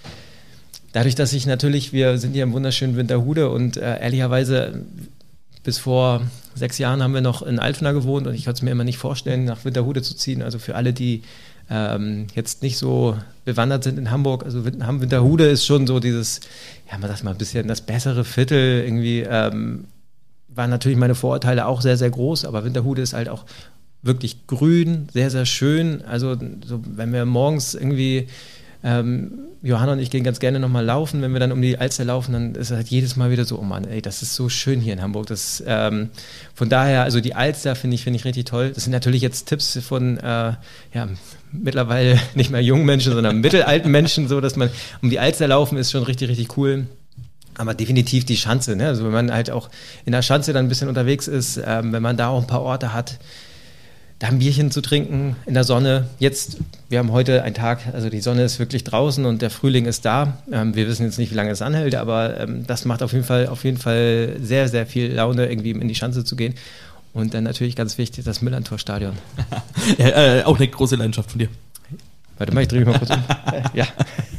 Dadurch, dass ich natürlich, wir sind hier im wunderschönen Winterhude und äh, ehrlicherweise bis vor sechs Jahren haben wir noch in Altona gewohnt und ich konnte es mir immer nicht vorstellen, nach Winterhude zu ziehen. Also für alle, die ähm, jetzt nicht so bewandert sind in Hamburg, also Winterhude ist schon so dieses, ja, man sagt mal ein bisschen das bessere Viertel irgendwie, ähm, waren natürlich meine Vorurteile auch sehr, sehr groß, aber Winterhude ist halt auch wirklich grün, sehr, sehr schön. Also so, wenn wir morgens irgendwie Ähm, Johanna und ich gehen ganz gerne nochmal laufen. Wenn wir dann um die Alster laufen, dann ist es halt jedes Mal wieder so, oh Mann, ey, das ist so schön hier in Hamburg. Das, ähm, von daher, also die Alster finde ich, finde ich richtig toll. Das sind natürlich jetzt Tipps von äh, ja, mittlerweile nicht mehr jungen Menschen, sondern mittelalten Menschen, so dass man um die Alster laufen ist schon richtig, richtig cool. Aber definitiv die Schanze, ne? Also wenn man halt auch in der Schanze dann ein bisschen unterwegs ist, ähm, wenn man da auch ein paar Orte hat, da ein Bierchen zu trinken in der Sonne. Jetzt, wir haben heute einen Tag, also die Sonne ist wirklich draußen und der Frühling ist da. Ähm, wir wissen jetzt nicht, wie lange es anhält, aber ähm, das macht auf jeden Fall, auf jeden Fall sehr, sehr viel Laune, irgendwie in die Schanze zu gehen. Und dann natürlich ganz wichtig, das Millerntor-Stadion. ja, äh, auch eine große Leidenschaft von dir. Warte mal, ich drehe mich mal kurz um. ja.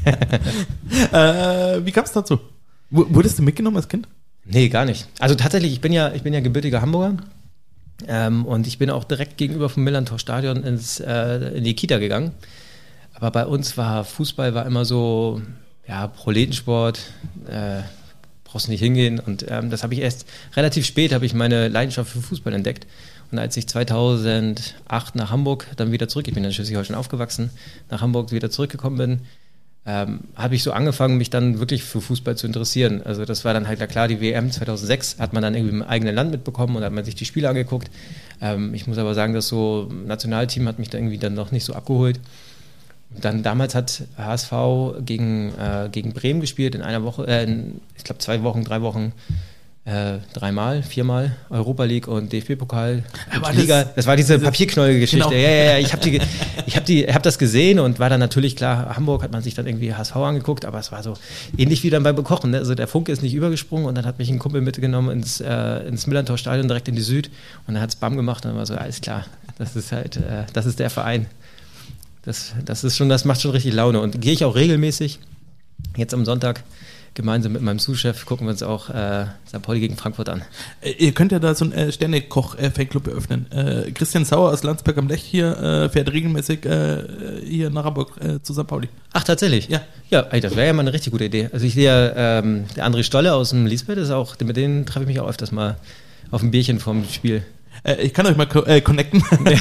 äh, wie kam es dazu? W- wurdest du mitgenommen als Kind? Nee, gar nicht. Also tatsächlich, ich bin ja, ich bin ja gebürtiger Hamburger. Ähm, und ich bin auch direkt gegenüber vom Millerntor-Stadion ins, äh, in die Kita gegangen. Aber bei uns war Fußball war immer so, ja, Proletensport, äh, brauchst nicht hingehen. Und ähm, das habe ich erst relativ spät, habe ich meine Leidenschaft für Fußball entdeckt. Und als ich zweitausendacht nach Hamburg dann wieder zurück, ich bin in Schleswig-Holstein aufgewachsen, nach Hamburg wieder zurückgekommen bin, Ähm, habe ich so angefangen, mich dann wirklich für Fußball zu interessieren. Also das war dann halt ja klar, die W M zweitausendsechs hat man dann irgendwie im eigenen Land mitbekommen und hat man sich die Spiele angeguckt. Ähm, ich muss aber sagen, das so Nationalteam hat mich da irgendwie dann noch nicht so abgeholt. Und dann damals hat H S V gegen, äh, gegen Bremen gespielt in einer Woche, äh, in, ich glaube zwei Wochen, drei Wochen, äh, dreimal, viermal Europa League und D F B-Pokal. Aber Liga. Das, das war diese Papierknäuel-Geschichte. Genau. Ja, ja, ja. Ich habe die, ich habe die, habe das gesehen und war dann natürlich klar. Hamburg hat man sich dann irgendwie H S V angeguckt, aber es war so ähnlich wie dann beim Bekochen. Ne? Also der Funke ist nicht übergesprungen und dann hat mich ein Kumpel mitgenommen ins, äh, ins Millerntor-Stadion direkt in die Süd und dann hat es Bam gemacht und dann war so alles klar. Das ist halt, äh, das ist der Verein. Das, das ist schon, das macht schon richtig Laune und gehe ich auch regelmäßig. Jetzt am Sonntag gemeinsam mit meinem Sous-Chef gucken wir uns auch äh, Sankt Pauli gegen Frankfurt an. Äh, ihr könnt ja da so einen äh, Sterne-Koch-Fanclub eröffnen. Äh, Christian Sauer aus Landsberg am Lech hier äh, fährt regelmäßig äh, hier nach Hamburg äh, zu Sankt Pauli. Ach, tatsächlich? Ja. Ja, ey, das wäre ja mal eine richtig gute Idee. Also ich sehe ähm, der André Stolle aus dem Lisbeth, ist auch, mit denen treffe ich mich auch öfters mal auf ein Bierchen vom Spiel. Äh, ich kann euch mal co- äh, connecten.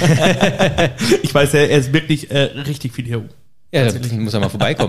Ich weiß, er, er ist wirklich äh, richtig viel hier. Ja, da muss er mal vorbeikommen.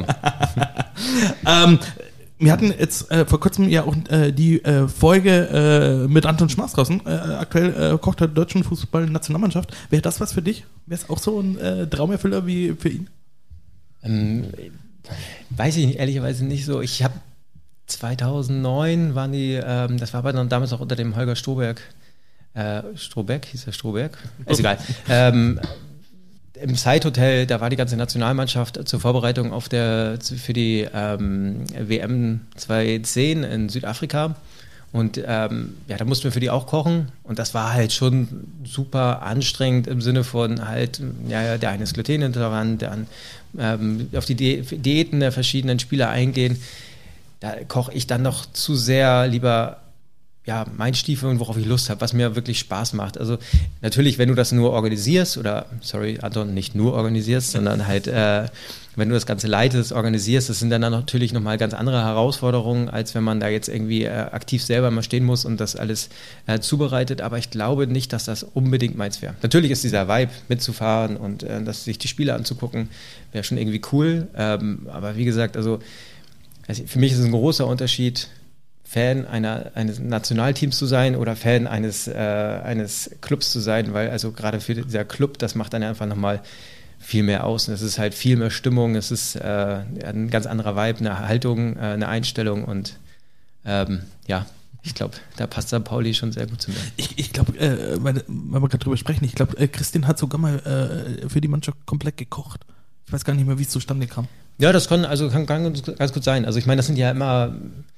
ähm, Wir hatten jetzt äh, vor kurzem ja auch äh, die äh, Folge äh, mit Anton Schmaß draußen. Äh, aktuell äh, kocht der deutschen Fußball-Nationalmannschaft. Wäre das was für dich? Wäre es auch so ein äh, Traumerfüller wie für ihn? Ähm, weiß ich nicht, ehrlicherweise nicht so. Ich habe zweitausendneun waren die, ähm, das war aber dann damals auch unter dem Holger Strohberg. Äh, Strohberg, hieß er Strohberg? Ist egal. Ähm, Im Side-Hotel, da war die ganze Nationalmannschaft zur Vorbereitung auf der, für die ähm, W M zweitausendzehn in Südafrika. Und ähm, ja, da mussten wir für die auch kochen. Und das war halt schon super anstrengend im Sinne von halt, ja, ja der eine ist glutenintolerant, der an, ähm, auf die Di- Diäten der verschiedenen Spieler eingehen. Da koche ich dann noch zu sehr lieber ja, mein Stiefel und worauf ich Lust habe, was mir wirklich Spaß macht. Also natürlich, wenn du das nur organisierst oder, sorry Anton, nicht nur organisierst, sondern halt, äh, wenn du das Ganze leitest, organisierst, das sind dann natürlich nochmal ganz andere Herausforderungen, als wenn man da jetzt irgendwie äh, aktiv selber mal stehen muss und das alles äh, zubereitet. Aber ich glaube nicht, dass das unbedingt meins wäre. Natürlich ist dieser Vibe, mitzufahren und äh, das, sich die Spiele anzugucken, wäre schon irgendwie cool. Ähm, aber wie gesagt, also, also für mich ist es ein großer Unterschied, Fan einer, eines Nationalteams zu sein oder Fan eines, äh, eines Clubs zu sein, weil also gerade für dieser Club, das macht dann einfach nochmal viel mehr aus. Und es ist halt viel mehr Stimmung, es ist äh, ein ganz anderer Vibe, eine Haltung, äh, eine Einstellung und ähm, ja, ich glaube, da passt Sankt Pauli schon sehr gut zu mir. Ich, ich glaube, äh, weil, weil wir gerade drüber sprechen, ich glaube, äh, Christian hat sogar mal äh, für die Mannschaft komplett gekocht. Ich weiß gar nicht mehr, wie es zustande kam. Ja, das kann, also kann, kann ganz, ganz gut sein. Also ich meine, das sind ja immer...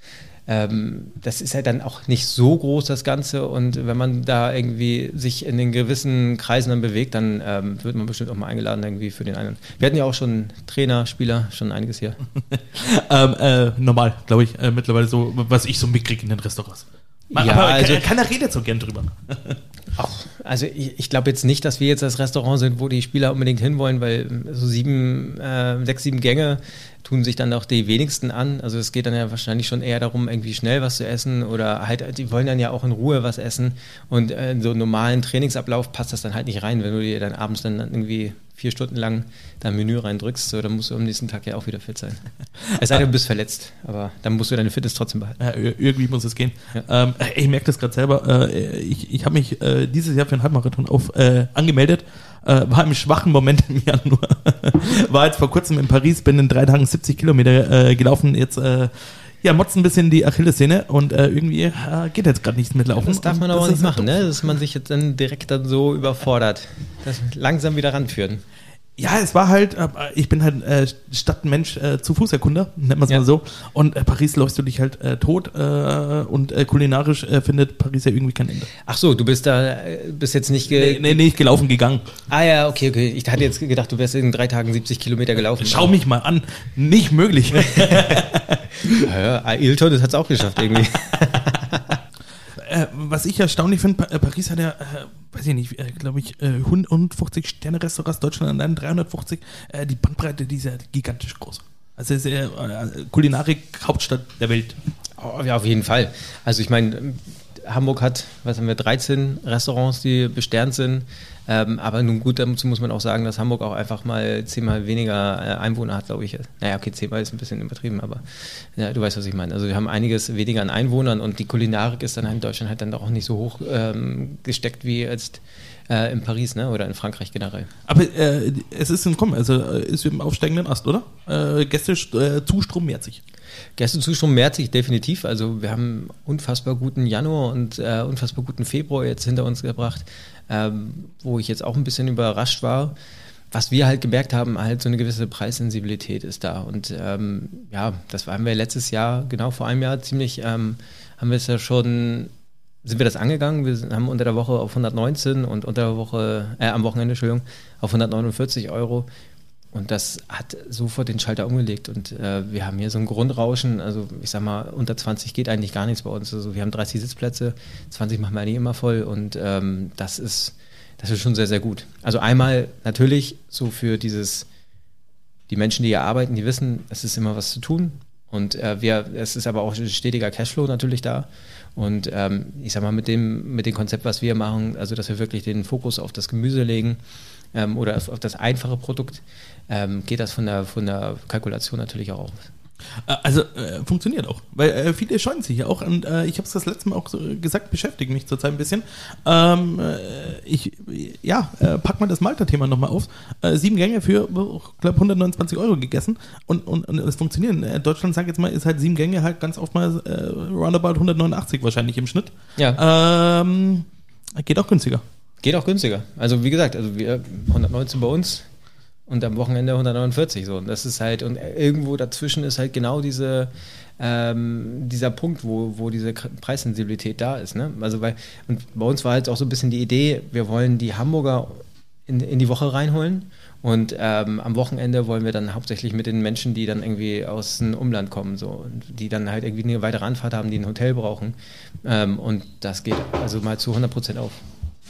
Ähm, das ist ja dann auch nicht so groß, das Ganze. Und wenn man da irgendwie sich in den gewissen Kreisen dann bewegt, dann ähm, wird man bestimmt auch mal eingeladen irgendwie für den einen. Wir hatten ja auch schon Trainer, Spieler, schon einiges hier. ähm, äh, normal, glaube ich, äh, mittlerweile so, was ich so mitkriege in den Restaurants. Man, ja, aber also, keiner redet so gern drüber. Auch, also ich, ich glaube jetzt nicht, dass wir jetzt das Restaurant sind, wo die Spieler unbedingt hinwollen, weil so sieben, äh, sechs, sieben Gänge tun sich dann auch die wenigsten an. Also es geht dann ja wahrscheinlich schon eher darum, irgendwie schnell was zu essen oder halt, die wollen dann ja auch in Ruhe was essen und äh, in so einen normalen Trainingsablauf passt das dann halt nicht rein, wenn du dir dann abends dann irgendwie vier Stunden lang dein Menü reindrückst, so, dann musst du am nächsten Tag ja auch wieder fit sein. Es sei denn, du bist verletzt, aber dann musst du deine Fitness trotzdem behalten. Ja, irgendwie muss es gehen. Ja. Ähm, ich merke das gerade selber. Äh, ich ich habe mich äh, dieses Jahr für einen Halbmarathon auf, äh, angemeldet. Äh, war im schwachen Moment im Januar. War jetzt vor kurzem in Paris, bin in drei Tagen siebzig Kilometer äh, gelaufen. Jetzt äh, ja, motzt ein bisschen die Achillessehne und äh, irgendwie äh, geht jetzt gerade nichts mit Laufen. Das darf man aber aber auch nicht machen, ne? Dass man sich jetzt dann direkt dann so überfordert. Das langsam wieder ranführen. Ja, es war halt, äh, ich bin halt äh, Stadtmensch, äh, zu Fußerkunder, nennt man es Ja. mal so. Und äh, Paris läufst du dich halt äh, tot äh, und äh, kulinarisch äh, findet Paris ja irgendwie kein Ende. Ach so, du bist da, äh, bist jetzt nicht... Ge- Nee, nee, nee, ich gelaufen, gegangen. Ah ja, okay, okay. Ich hatte jetzt gedacht, du wärst in drei Tagen siebzig Kilometer gelaufen. Schau mich mal an, nicht möglich. Ja, ja, Ailton, das hat es auch geschafft irgendwie. Äh, was ich erstaunlich finde, pa- äh, Paris hat ja, äh, weiß ich nicht, äh, glaube ich, äh, hundertfünfzig Sterne-Restaurants, Deutschland allein dreihundertfünfzig. Äh, die Bandbreite, die ist ja gigantisch groß. Also es ist ja äh, Kulinarik-Hauptstadt der Welt. Oh, ja, auf jeden Fall. Also ich meine, Hamburg hat, was haben wir, dreizehn Restaurants, die besternt sind. Ähm, aber nun gut, dazu muss man auch sagen, dass Hamburg auch einfach mal zehnmal weniger äh, Einwohner hat, glaube ich. Naja, okay, zehnmal ist ein bisschen übertrieben, aber ja, du weißt, was ich meine. Also wir haben einiges weniger an Einwohnern und die Kulinarik ist dann in Deutschland halt dann auch nicht so hoch ähm, gesteckt wie jetzt äh, in Paris, ne? Oder in Frankreich generell. Aber äh, es ist im Kommen, also äh, ist im aufsteigenden Ast, oder? Äh, Gästezustrom mehrt sich. Gästezustrom mehrt sich definitiv. Also wir haben unfassbar guten Januar und äh, unfassbar guten Februar jetzt hinter uns gebracht, ähm, wo ich jetzt auch ein bisschen überrascht war. Was wir halt gemerkt haben, halt so eine gewisse Preissensibilität ist da. Und ähm, ja, das haben wir letztes Jahr, genau vor einem Jahr ziemlich, ähm, haben wir es ja schon, sind wir das angegangen. Wir haben unter der Woche auf hundertneunzehn und unter der Woche, äh, am Wochenende, Entschuldigung, auf hundertneunundvierzig Euro. Und das hat sofort den Schalter umgelegt und äh, wir haben hier so ein Grundrauschen, also ich sag mal, unter zwanzig geht eigentlich gar nichts bei uns. Also wir haben dreißig Sitzplätze, zwanzig machen wir eigentlich immer voll und ähm, das ist, das ist schon sehr, sehr gut. Also einmal natürlich so für dieses, die Menschen, die hier arbeiten, die wissen, es ist immer was zu tun und äh, wir, es ist aber auch ein stetiger Cashflow natürlich da. Und ähm, ich sag mal, mit dem, mit dem Konzept, was wir machen, also dass wir wirklich den Fokus auf das Gemüse legen, ähm, oder auf, auf das einfache Produkt, ähm, geht das von der, von der Kalkulation natürlich auch auf. Also äh, funktioniert auch, weil äh, viele scheuen sich ja auch und äh, ich habe es das letzte Mal auch so gesagt, beschäftigt mich zurzeit ein bisschen. Ähm, äh, ich, ja, äh, pack mal das Malta-Thema nochmal auf. Äh, sieben Gänge für, ich glaube, hundertneunundzwanzig Euro gegessen und, und, und es funktioniert. Äh, Deutschland, sag jetzt mal, ist halt sieben Gänge halt ganz oft mal äh, roundabout hundertneunundachtzig wahrscheinlich im Schnitt. Ja. Ähm, geht auch günstiger. Geht auch günstiger. Also wie gesagt, also wir hundertneunzehn bei uns. Und am Wochenende hundertneunundvierzig so. Und das ist halt, und irgendwo dazwischen ist halt genau diese, ähm, dieser Punkt, wo, wo diese Preissensibilität da ist. Ne? Also weil, und bei uns war halt auch so ein bisschen die Idee, wir wollen die Hamburger in, in die Woche reinholen. Und ähm, am Wochenende wollen wir dann hauptsächlich mit den Menschen, die dann irgendwie aus dem Umland kommen, so, und die dann halt irgendwie eine weitere Anfahrt haben, die ein Hotel brauchen. Ähm, und das geht also mal zu hundert Prozent auf.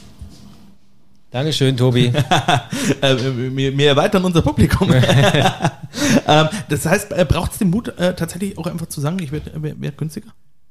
Dankeschön, Tobi. äh, wir, wir erweitern unser Publikum. ähm, das heißt, äh, braucht es den Mut, äh, tatsächlich auch einfach zu sagen, ich werde werd, werd günstiger?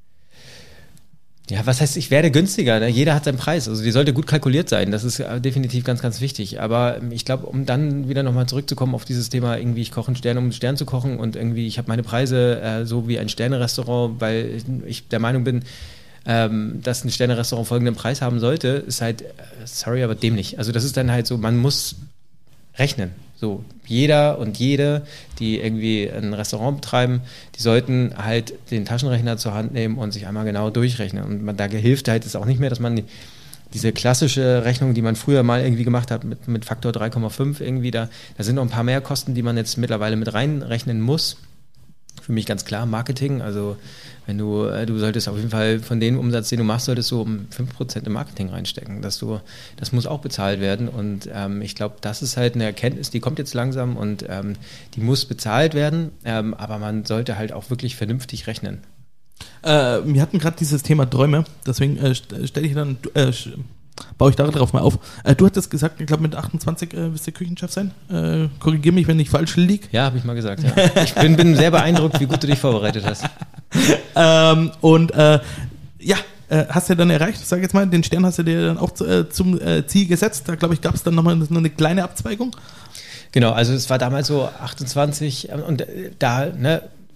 Ja, was heißt, ich werde günstiger? Jeder hat seinen Preis. Also die sollte gut kalkuliert sein. Das ist definitiv ganz, ganz wichtig. Aber ich glaube, um dann wieder nochmal zurückzukommen auf dieses Thema, irgendwie ich koche einen Stern, um einen Stern zu kochen und irgendwie ich habe meine Preise äh, so wie ein Sterne-Restaurant, weil ich der Meinung bin, Ähm, dass ein Sterne-Restaurant folgenden Preis haben sollte, ist halt, sorry, aber dämlich. Also das ist dann halt so, man muss rechnen. So, jeder und jede, die irgendwie ein Restaurant betreiben, die sollten halt den Taschenrechner zur Hand nehmen und sich einmal genau durchrechnen. Und man, da hilft halt es auch nicht mehr, dass man die, diese klassische Rechnung, die man früher mal irgendwie gemacht hat, mit, mit Faktor drei Komma fünf irgendwie, da, da sind noch ein paar mehr Kosten, die man jetzt mittlerweile mit reinrechnen muss. Für mich ganz klar, Marketing, also wenn du, du solltest auf jeden Fall von dem Umsatz, den du machst, solltest du um fünf Prozent im Marketing reinstecken. Dass du, das muss auch bezahlt werden und ähm, ich glaube, das ist halt eine Erkenntnis, die kommt jetzt langsam und ähm, die muss bezahlt werden, ähm, aber man sollte halt auch wirklich vernünftig rechnen. Äh, wir hatten gerade dieses Thema Träume, deswegen äh, stelle ich dann, äh, baue ich darauf mal auf. Äh, du hattest gesagt, ich glaube mit achtundzwanzig äh, wirst du Küchenchef sein. Äh, Korrigiere mich, wenn ich falsch liege. Ja, habe ich mal gesagt. Ja. Ich bin, bin sehr beeindruckt, wie gut du dich vorbereitet hast. ähm, und äh, ja, äh, hast du dann erreicht, sag jetzt mal, den Stern hast du dir dann auch zu, äh, zum äh, Ziel gesetzt. Da glaube ich, gab es dann nochmal noch eine kleine Abzweigung. Genau, also es war damals so achtundzwanzig und da, ne,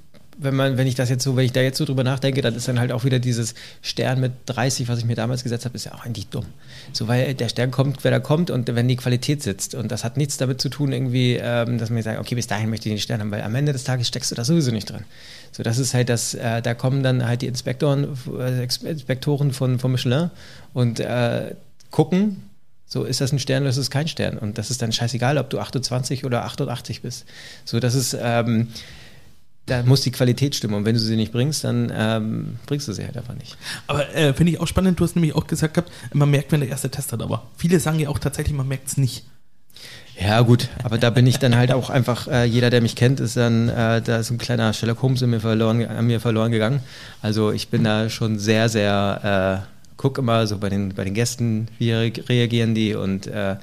wenn man, wenn ich das jetzt so, wenn ich da jetzt so drüber nachdenke, dann ist dann halt auch wieder dieses Stern mit dreißig, was ich mir damals gesetzt habe, ist ja auch eigentlich dumm. So, weil der Stern kommt, wer da kommt und wenn die Qualität sitzt. Und das hat nichts damit zu tun, irgendwie, ähm, dass man sagt, okay, bis dahin möchte ich den Stern haben, weil am Ende des Tages steckst du da sowieso nicht drin. So, das ist halt das, äh, da kommen dann halt die Inspektoren, äh, Inspektoren von, von Michelin und äh, gucken, so, ist das ein Stern oder ist es kein Stern? Und das ist dann scheißegal, ob du achtundzwanzig oder achtundachtzig bist. So, das ist, ähm, da muss die Qualität stimmen. Und wenn du sie nicht bringst, dann ähm, bringst du sie halt einfach nicht. Aber äh, finde ich auch spannend, du hast nämlich auch gesagt gehabt, man merkt, wenn der erste Tester da war. Viele sagen ja auch tatsächlich, man merkt es nicht. Ja gut, aber da bin ich dann halt auch einfach, äh, jeder, der mich kennt, ist dann, äh, da ist ein kleiner Sherlock Holmes in mir verloren, an mir verloren gegangen. Also ich bin da schon sehr, sehr, äh, guck immer so bei den, bei den Gästen, wie re- reagieren die und äh,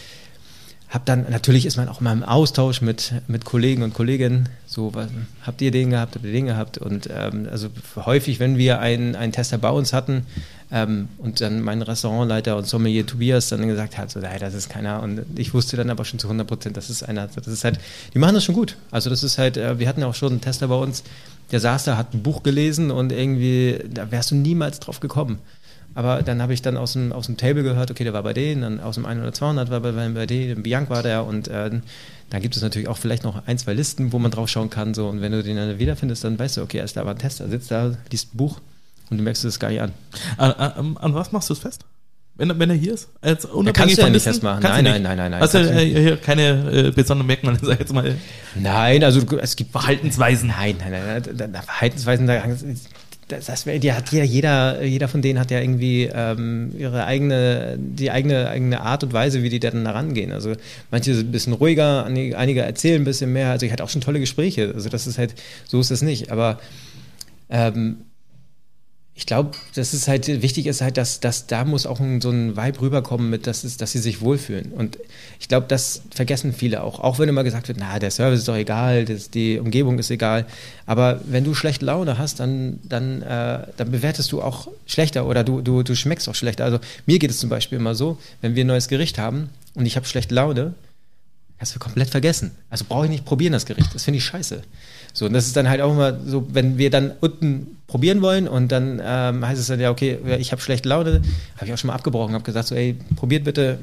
hab dann, natürlich ist man auch immer im Austausch mit, mit Kollegen und Kolleginnen, so, was, habt ihr den gehabt, habt ihr den gehabt und ähm, also häufig, wenn wir einen, einen Tester bei uns hatten ähm, und dann mein Restaurantleiter und Sommelier Tobias dann gesagt hat, so, nein, das ist keiner und ich wusste dann aber schon zu hundert Prozent, das ist einer, das ist halt, die machen das schon gut, also das ist halt, äh, wir hatten auch schon einen Tester bei uns, der saß da, hat ein Buch gelesen und irgendwie, da wärst du niemals drauf gekommen. Aber dann habe ich dann aus dem, aus dem Table gehört, okay, der war bei denen, dann aus dem hundert oder zweihundert war bei, bei denen, Bianc war der und äh, dann gibt es natürlich auch vielleicht noch ein, zwei Listen, wo man drauf schauen kann so und wenn du den dann wiederfindest, dann weißt du, okay, er ist da aber ein Tester, sitzt da, liest ein Buch und du merkst es gar nicht an. An, an, an was machst du es fest? Wenn, wenn er hier ist? Als ja, kannst du ja nicht festmachen. Nein, nein, nein, nein, nein. Hast du äh, hier keine äh, besonderen Merkmale, sag ich jetzt mal? Nein, also es gibt Verhaltensweisen. Nein, nein, nein, nein, nein Verhaltensweisen, da Das, das wär, die hat jeder, jeder, jeder von denen hat ja irgendwie ähm, ihre eigene, die eigene, eigene Art und Weise, wie die dann da rangehen. Also manche sind ein bisschen ruhiger, einige erzählen ein bisschen mehr. Also ich hatte auch schon tolle Gespräche. Also das ist halt, so ist es nicht. Aber ähm, ich glaube, das ist halt, wichtig ist halt, dass, dass da muss auch ein, so ein Vibe rüberkommen mit, dass, es, dass sie sich wohlfühlen. Und ich glaube, das vergessen viele auch. Auch wenn immer gesagt wird, na, der Service ist doch egal, das, die Umgebung ist egal. Aber wenn du schlechte Laune hast, dann, dann, äh, dann bewertest du auch schlechter oder du, du, du schmeckst auch schlechter. Also mir geht es zum Beispiel immer so, wenn wir ein neues Gericht haben und ich habe schlechte Laune, hast du komplett vergessen. Also brauche ich nicht probieren, das Gericht. Das finde ich scheiße. So, und das ist dann halt auch immer so, wenn wir dann unten probieren wollen und dann ähm, heißt es dann ja, okay, ich habe schlechte Laune, habe ich auch schon mal abgebrochen, habe gesagt so, ey, probiert bitte,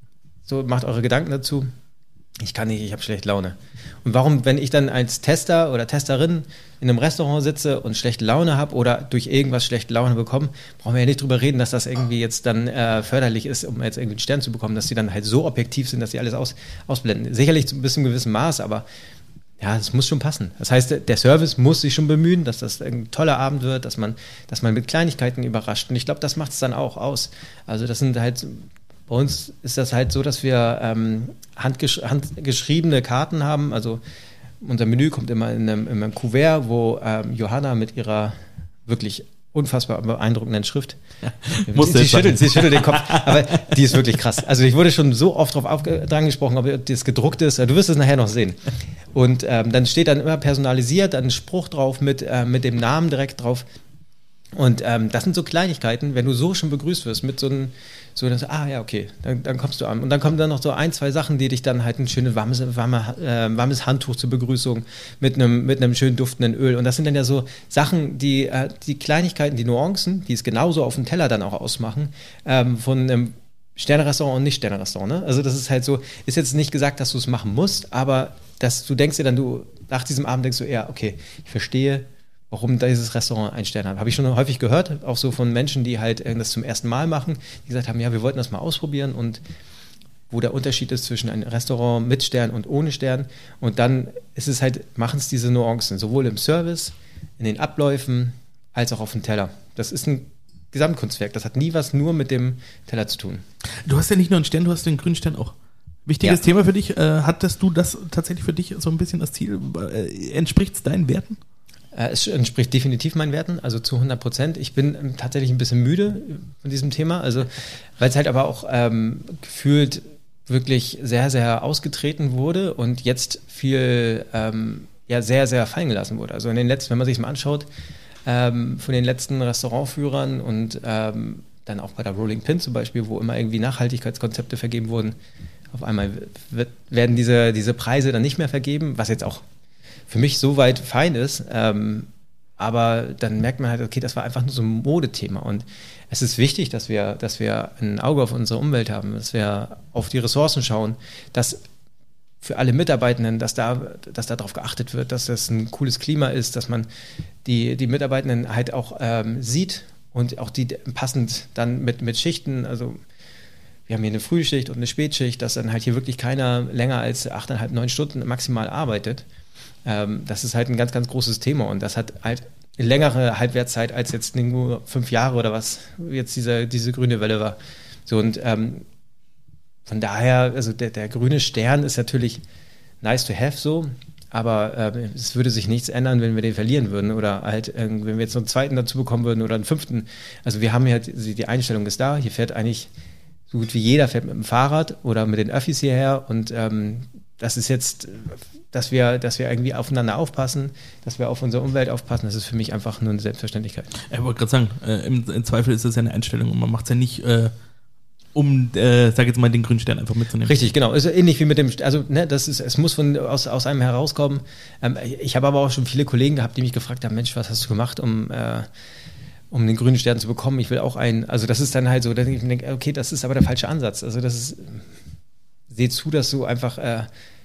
so macht eure Gedanken dazu. Ich kann nicht, ich habe schlechte Laune. Und warum, wenn ich dann als Tester oder Testerin in einem Restaurant sitze und schlechte Laune habe oder durch irgendwas schlechte Laune bekomme, brauchen wir ja nicht drüber reden, dass das irgendwie jetzt dann äh, förderlich ist, um jetzt irgendwie einen Stern zu bekommen, dass die dann halt so objektiv sind, dass sie alles aus, ausblenden. Sicherlich bis zu einem gewissen Maß, aber ja, es muss schon passen. Das heißt, der Service muss sich schon bemühen, dass das ein toller Abend wird, dass man, dass man mit Kleinigkeiten überrascht. Und ich glaube, das macht es dann auch aus. Also das sind halt, bei uns ist das halt so, dass wir ähm, handgesch- handgeschriebene Karten haben. Also unser Menü kommt immer in einem, in einem Kuvert, wo ähm, Johanna mit ihrer wirklich unfassbar beeindruckenden Schrift. Ja, sie, sie, schüttelt, sie schüttelt den Kopf, aber die ist wirklich krass. Also ich wurde schon so oft darauf angesprochen, ob das gedruckt ist. Du wirst es nachher noch sehen. Und ähm, dann steht dann immer personalisiert, dann ein Spruch drauf mit, äh, mit dem Namen direkt drauf. Und ähm, das sind so Kleinigkeiten, wenn du so schon begrüßt wirst mit so einem, so dass, ah ja, okay, dann, dann kommst du an. Und dann kommen dann noch so ein, zwei Sachen, die dich dann halt ein schönes warmes, warme, äh, warmes Handtuch zur Begrüßung mit einem, mit einem schön duftenden Öl. Und das sind dann ja so Sachen, die, äh, die Kleinigkeiten, die Nuancen, die es genauso auf dem Teller dann auch ausmachen, ähm, von einem Sterne-Restaurant und Nicht-Sterne-Restaurant. Ne? Also das ist halt so, ist jetzt nicht gesagt, dass du es machen musst, aber dass du denkst dir dann, du nach diesem Abend denkst du eher, okay, ich verstehe, warum dieses Restaurant einen Stern hat. Habe ich schon häufig gehört, auch so von Menschen, die halt das zum ersten Mal machen, die gesagt haben, ja, wir wollten das mal ausprobieren und wo der Unterschied ist zwischen einem Restaurant mit Stern und ohne Stern. Und dann ist es halt, machen es diese Nuancen, sowohl im Service, in den Abläufen, als auch auf dem Teller. Das ist ein Gesamtkunstwerk. Das hat nie was nur mit dem Teller zu tun. Du hast ja nicht nur einen Stern, du hast den grünen Stern auch. Wichtiges ja. Thema für dich. Äh, hattest du das tatsächlich für dich so ein bisschen als Ziel? Äh, Entspricht es deinen Werten? Es entspricht definitiv meinen Werten, also zu hundert Prozent. Ich bin tatsächlich ein bisschen müde von diesem Thema, also weil es halt aber auch ähm, gefühlt wirklich sehr, sehr ausgetreten wurde und jetzt viel, ähm, ja, sehr, sehr fallen gelassen wurde. Also in den letzten, wenn man sich mal anschaut, ähm, von den letzten Restaurantführern und ähm, dann auch bei der Rolling Pin zum Beispiel, wo immer irgendwie Nachhaltigkeitskonzepte vergeben wurden, auf einmal wird, werden diese, diese Preise dann nicht mehr vergeben, was jetzt auch für mich so weit fein ist. Ähm, aber dann merkt man halt, okay, das war einfach nur so ein Modethema. Und es ist wichtig, dass wir, dass wir ein Auge auf unsere Umwelt haben, dass wir auf die Ressourcen schauen, dass für alle Mitarbeitenden, dass da, dass da darauf geachtet wird, dass das ein cooles Klima ist, dass man die, die Mitarbeitenden halt auch ähm, sieht und auch die passend dann mit, mit Schichten, also wir haben hier eine Frühschicht und eine Spätschicht, dass dann halt hier wirklich keiner länger als achteinhalb, neun Stunden maximal arbeitet. Ähm, das ist halt ein ganz, ganz großes Thema und das hat halt eine längere Halbwertszeit als jetzt nur fünf Jahre oder was jetzt diese, diese grüne Welle war. So und ähm, von daher, also der, der grüne Stern ist natürlich nice to have so, aber äh, es würde sich nichts ändern, wenn wir den verlieren würden oder halt, äh, wenn wir jetzt noch einen zweiten dazu bekommen würden oder einen fünften. Also wir haben ja halt, die Einstellung ist da, hier fährt eigentlich so gut wie jeder fährt mit dem Fahrrad oder mit den Öffis hierher und ähm, das ist jetzt, dass wir, dass wir irgendwie aufeinander aufpassen, dass wir auf unsere Umwelt aufpassen, das ist für mich einfach nur eine Selbstverständlichkeit. Ich wollte gerade sagen, äh, im, im Zweifel ist das ja eine Einstellung und man macht es ja nicht, äh, um, äh, sag jetzt mal, den grünen Stern einfach mitzunehmen. Richtig, genau. Ist ähnlich wie mit dem, also ne, das ist, es muss von aus, aus einem herauskommen. Ähm, ich habe aber auch schon viele Kollegen gehabt, die mich gefragt haben, Mensch, was hast du gemacht, um äh, um den grünen Stern zu bekommen? Ich will auch einen. Also das ist dann halt so, dass ich denke, okay, das ist aber der falsche Ansatz. Also das ist, seh zu, dass du einfach äh,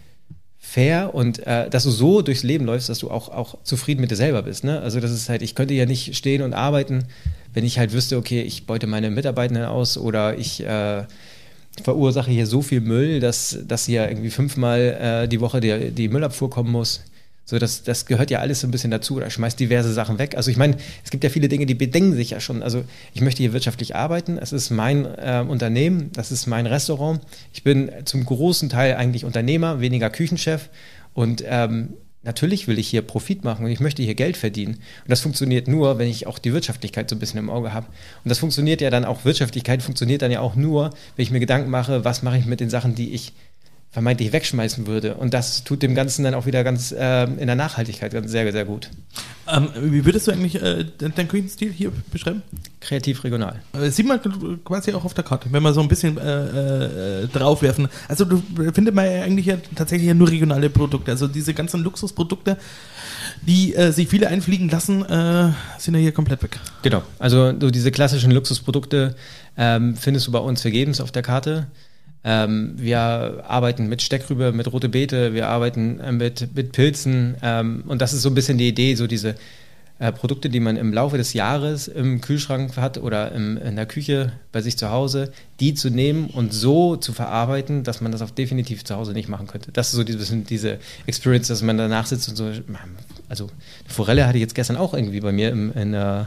fair und äh, dass du so durchs Leben läufst, dass du auch, auch zufrieden mit dir selber bist. Ne? Also das ist halt, ich könnte ja nicht stehen und arbeiten, wenn ich halt wüsste, okay, ich beute meine Mitarbeitenden aus oder ich äh, verursache hier so viel Müll, dass, dass hier irgendwie fünfmal äh, die Woche die, die Müllabfuhr kommen muss. So, das, das gehört ja alles so ein bisschen dazu oder schmeißt diverse Sachen weg. Also ich meine, es gibt ja viele Dinge, die bedingen sich ja schon. Also ich möchte hier wirtschaftlich arbeiten, es ist mein äh, Unternehmen, das ist mein Restaurant. Ich bin zum großen Teil eigentlich Unternehmer, weniger Küchenchef und ähm, natürlich will ich hier Profit machen und ich möchte hier Geld verdienen. Und das funktioniert nur, wenn ich auch die Wirtschaftlichkeit so ein bisschen im Auge habe. Und das funktioniert ja dann auch, Wirtschaftlichkeit funktioniert dann ja auch nur, wenn ich mir Gedanken mache, was mache ich mit den Sachen, die ich vermeintlich wegschmeißen würde. Und das tut dem Ganzen dann auch wieder ganz äh, in der Nachhaltigkeit ganz sehr, sehr gut. Ähm, wie würdest du eigentlich äh, deinen Küchenstil hier beschreiben? Kreativ regional. Äh, sieht man quasi auch auf der Karte, wenn wir so ein bisschen äh, äh, draufwerfen. Also du findet man ja eigentlich ja tatsächlich ja nur regionale Produkte. Also diese ganzen Luxusprodukte, die äh, sich viele einfliegen lassen, äh, sind ja hier komplett weg. Genau. Also so diese klassischen Luxusprodukte ähm, findest du bei uns vergebens auf der Karte. Ähm, wir arbeiten mit Steckrübe, mit rote Beete, wir arbeiten äh, mit, mit Pilzen ähm, und das ist so ein bisschen die Idee, so diese äh, Produkte, die man im Laufe des Jahres im Kühlschrank hat oder im, in der Küche bei sich zu Hause, die zu nehmen und so zu verarbeiten, dass man das auch definitiv zu Hause nicht machen könnte. Das ist so diese, diese Experience, dass man danach sitzt und so, also eine Forelle hatte ich jetzt gestern auch irgendwie bei mir im, in der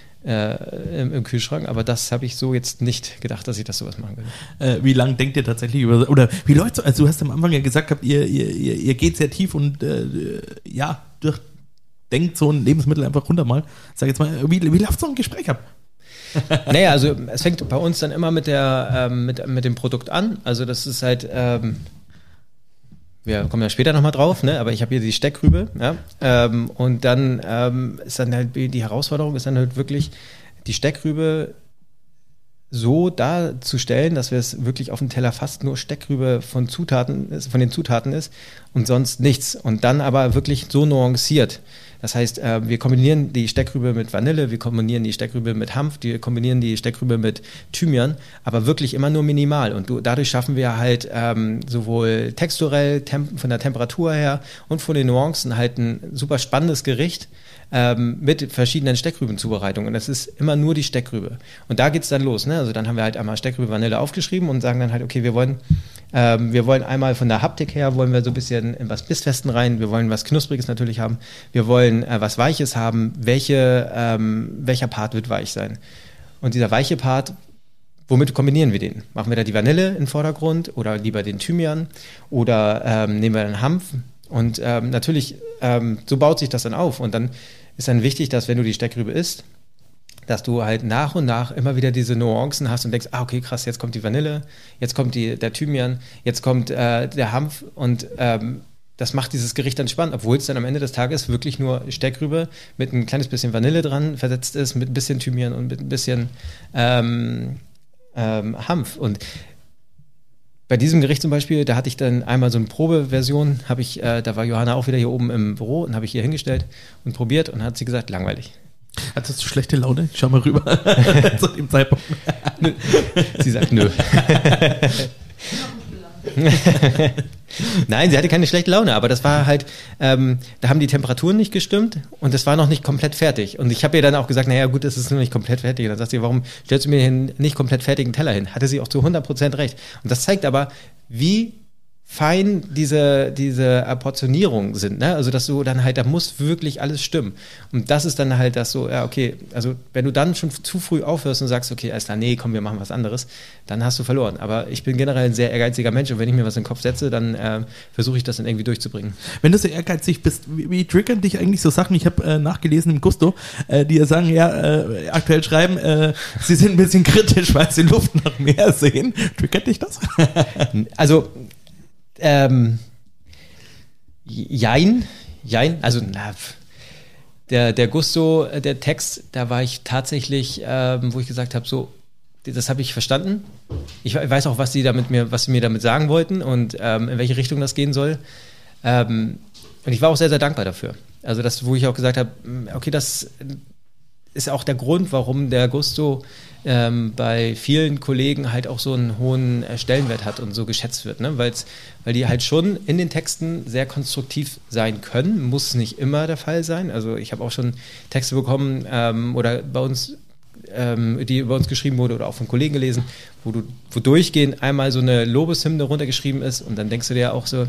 Äh, im, im Kühlschrank, aber das habe ich so jetzt nicht gedacht, dass ich das sowas machen will. Äh, wie lange denkt ihr tatsächlich über, oder wie läuft's, also du hast am Anfang ja gesagt gehabt, ihr, ihr, ihr, ihr geht sehr tief und äh, ja, durchdenkt so ein Lebensmittel einfach hundertmal. Sag jetzt mal, wie, wie läuft so ein Gespräch ab? Naja, also es fängt bei uns dann immer mit der ähm, mit, mit dem Produkt an, also das ist halt ähm, wir kommen ja später nochmal drauf, ne? Aber ich habe hier die Steckrübe, ja? ähm, und dann ähm, ist dann halt die Herausforderung, ist dann halt wirklich die Steckrübe so darzustellen, dass wir es wirklich auf dem Teller fast nur Steckrübe von Zutaten ist, von den Zutaten ist und sonst nichts. Und dann aber wirklich so nuanciert. Das heißt, äh, wir kombinieren die Steckrübe mit Vanille, wir kombinieren die Steckrübe mit Hanf, wir kombinieren die Steckrübe mit Thymian, aber wirklich immer nur minimal. Und du, dadurch schaffen wir halt ähm, sowohl texturell, temp- von der Temperatur her und von den Nuancen halt ein super spannendes Gericht ähm, mit verschiedenen Steckrübenzubereitungen. Und das ist immer nur die Steckrübe. Und da geht's dann los. Ne? Also dann haben wir halt einmal Steckrübe Vanille aufgeschrieben und sagen dann halt, okay, wir wollen ähm, wir wollen einmal von der Haptik her, wollen wir so ein bisschen in was Bissfesten rein, wir wollen was Knuspriges natürlich haben, wir wollen äh, was Weiches haben, welche, ähm, welcher Part wird weich sein. Und dieser weiche Part, womit kombinieren wir den? Machen wir da die Vanille in den Vordergrund oder lieber den Thymian oder ähm, nehmen wir den Hanf? Und ähm, natürlich, ähm, so baut sich das dann auf. Und dann ist dann wichtig, dass wenn du die Steckrübe isst, dass du halt nach und nach immer wieder diese Nuancen hast und denkst, ah, okay, krass, jetzt kommt die Vanille, jetzt kommt die, der Thymian, jetzt kommt äh, der Hanf und ähm, das macht dieses Gericht dann spannend, obwohl es dann am Ende des Tages wirklich nur Steckrübe mit ein kleines bisschen Vanille dran versetzt ist, mit ein bisschen Thymian und mit ein bisschen ähm, ähm, Hanf. Und bei diesem Gericht zum Beispiel, da hatte ich dann einmal so eine Probeversion, habe ich, äh, da war Johanna auch wieder hier oben im Büro und habe ich hier hingestellt und probiert und hat sie gesagt, langweilig. Hattest du schlechte Laune? Ich schau mal rüber zu dem Zeitpunkt. Nö. Sie sagt nö. Nein, sie hatte keine schlechte Laune, aber das war halt, ähm, da haben die Temperaturen nicht gestimmt und das war noch nicht komplett fertig. Und ich habe ihr dann auch gesagt, naja gut, das ist noch nicht komplett fertig. Und dann sagt sie, warum stellst du mir hier einen nicht komplett fertigen Teller hin? Hatte sie auch zu hundert Prozent recht. Und das zeigt aber, wie fein diese, diese Portionierungen sind, ne? Also, dass du dann halt, da muss wirklich alles stimmen. Und das ist dann halt das so, ja, okay, also, wenn du dann schon zu früh aufhörst und sagst, okay, alles klar, nee, komm, wir machen was anderes, dann hast du verloren. Aber ich bin generell ein sehr ehrgeiziger Mensch und wenn ich mir was in den Kopf setze, dann äh, versuche ich das dann irgendwie durchzubringen. Wenn du so ehrgeizig bist, wie, wie triggern dich eigentlich so Sachen? Ich habe äh, nachgelesen im Gusto, äh, die ja sagen, ja, äh, aktuell schreiben, äh, sie sind ein bisschen kritisch, weil sie Luft nach mehr sehen. Triggert dich das? Also, Ähm, jein, jein, also na, der, der Gusto, der Text, da war ich tatsächlich, ähm, wo ich gesagt habe, so, das habe ich verstanden. Ich weiß auch, was sie damit mir, was sie mir damit sagen wollten und ähm, in welche Richtung das gehen soll. Ähm, und ich war auch sehr, sehr dankbar dafür. Also das, wo ich auch gesagt habe, okay, das ist auch der Grund, warum der Gusto ähm, bei vielen Kollegen halt auch so einen hohen äh, Stellenwert hat und so geschätzt wird, ne? Weil's, weil die halt schon in den Texten sehr konstruktiv sein können, muss nicht immer der Fall sein. Also ich habe auch schon Texte bekommen ähm, oder bei uns, ähm, die über uns geschrieben wurde oder auch von Kollegen gelesen, wo du wo durchgehend einmal so eine Lobeshymne runtergeschrieben ist und dann denkst du dir auch so,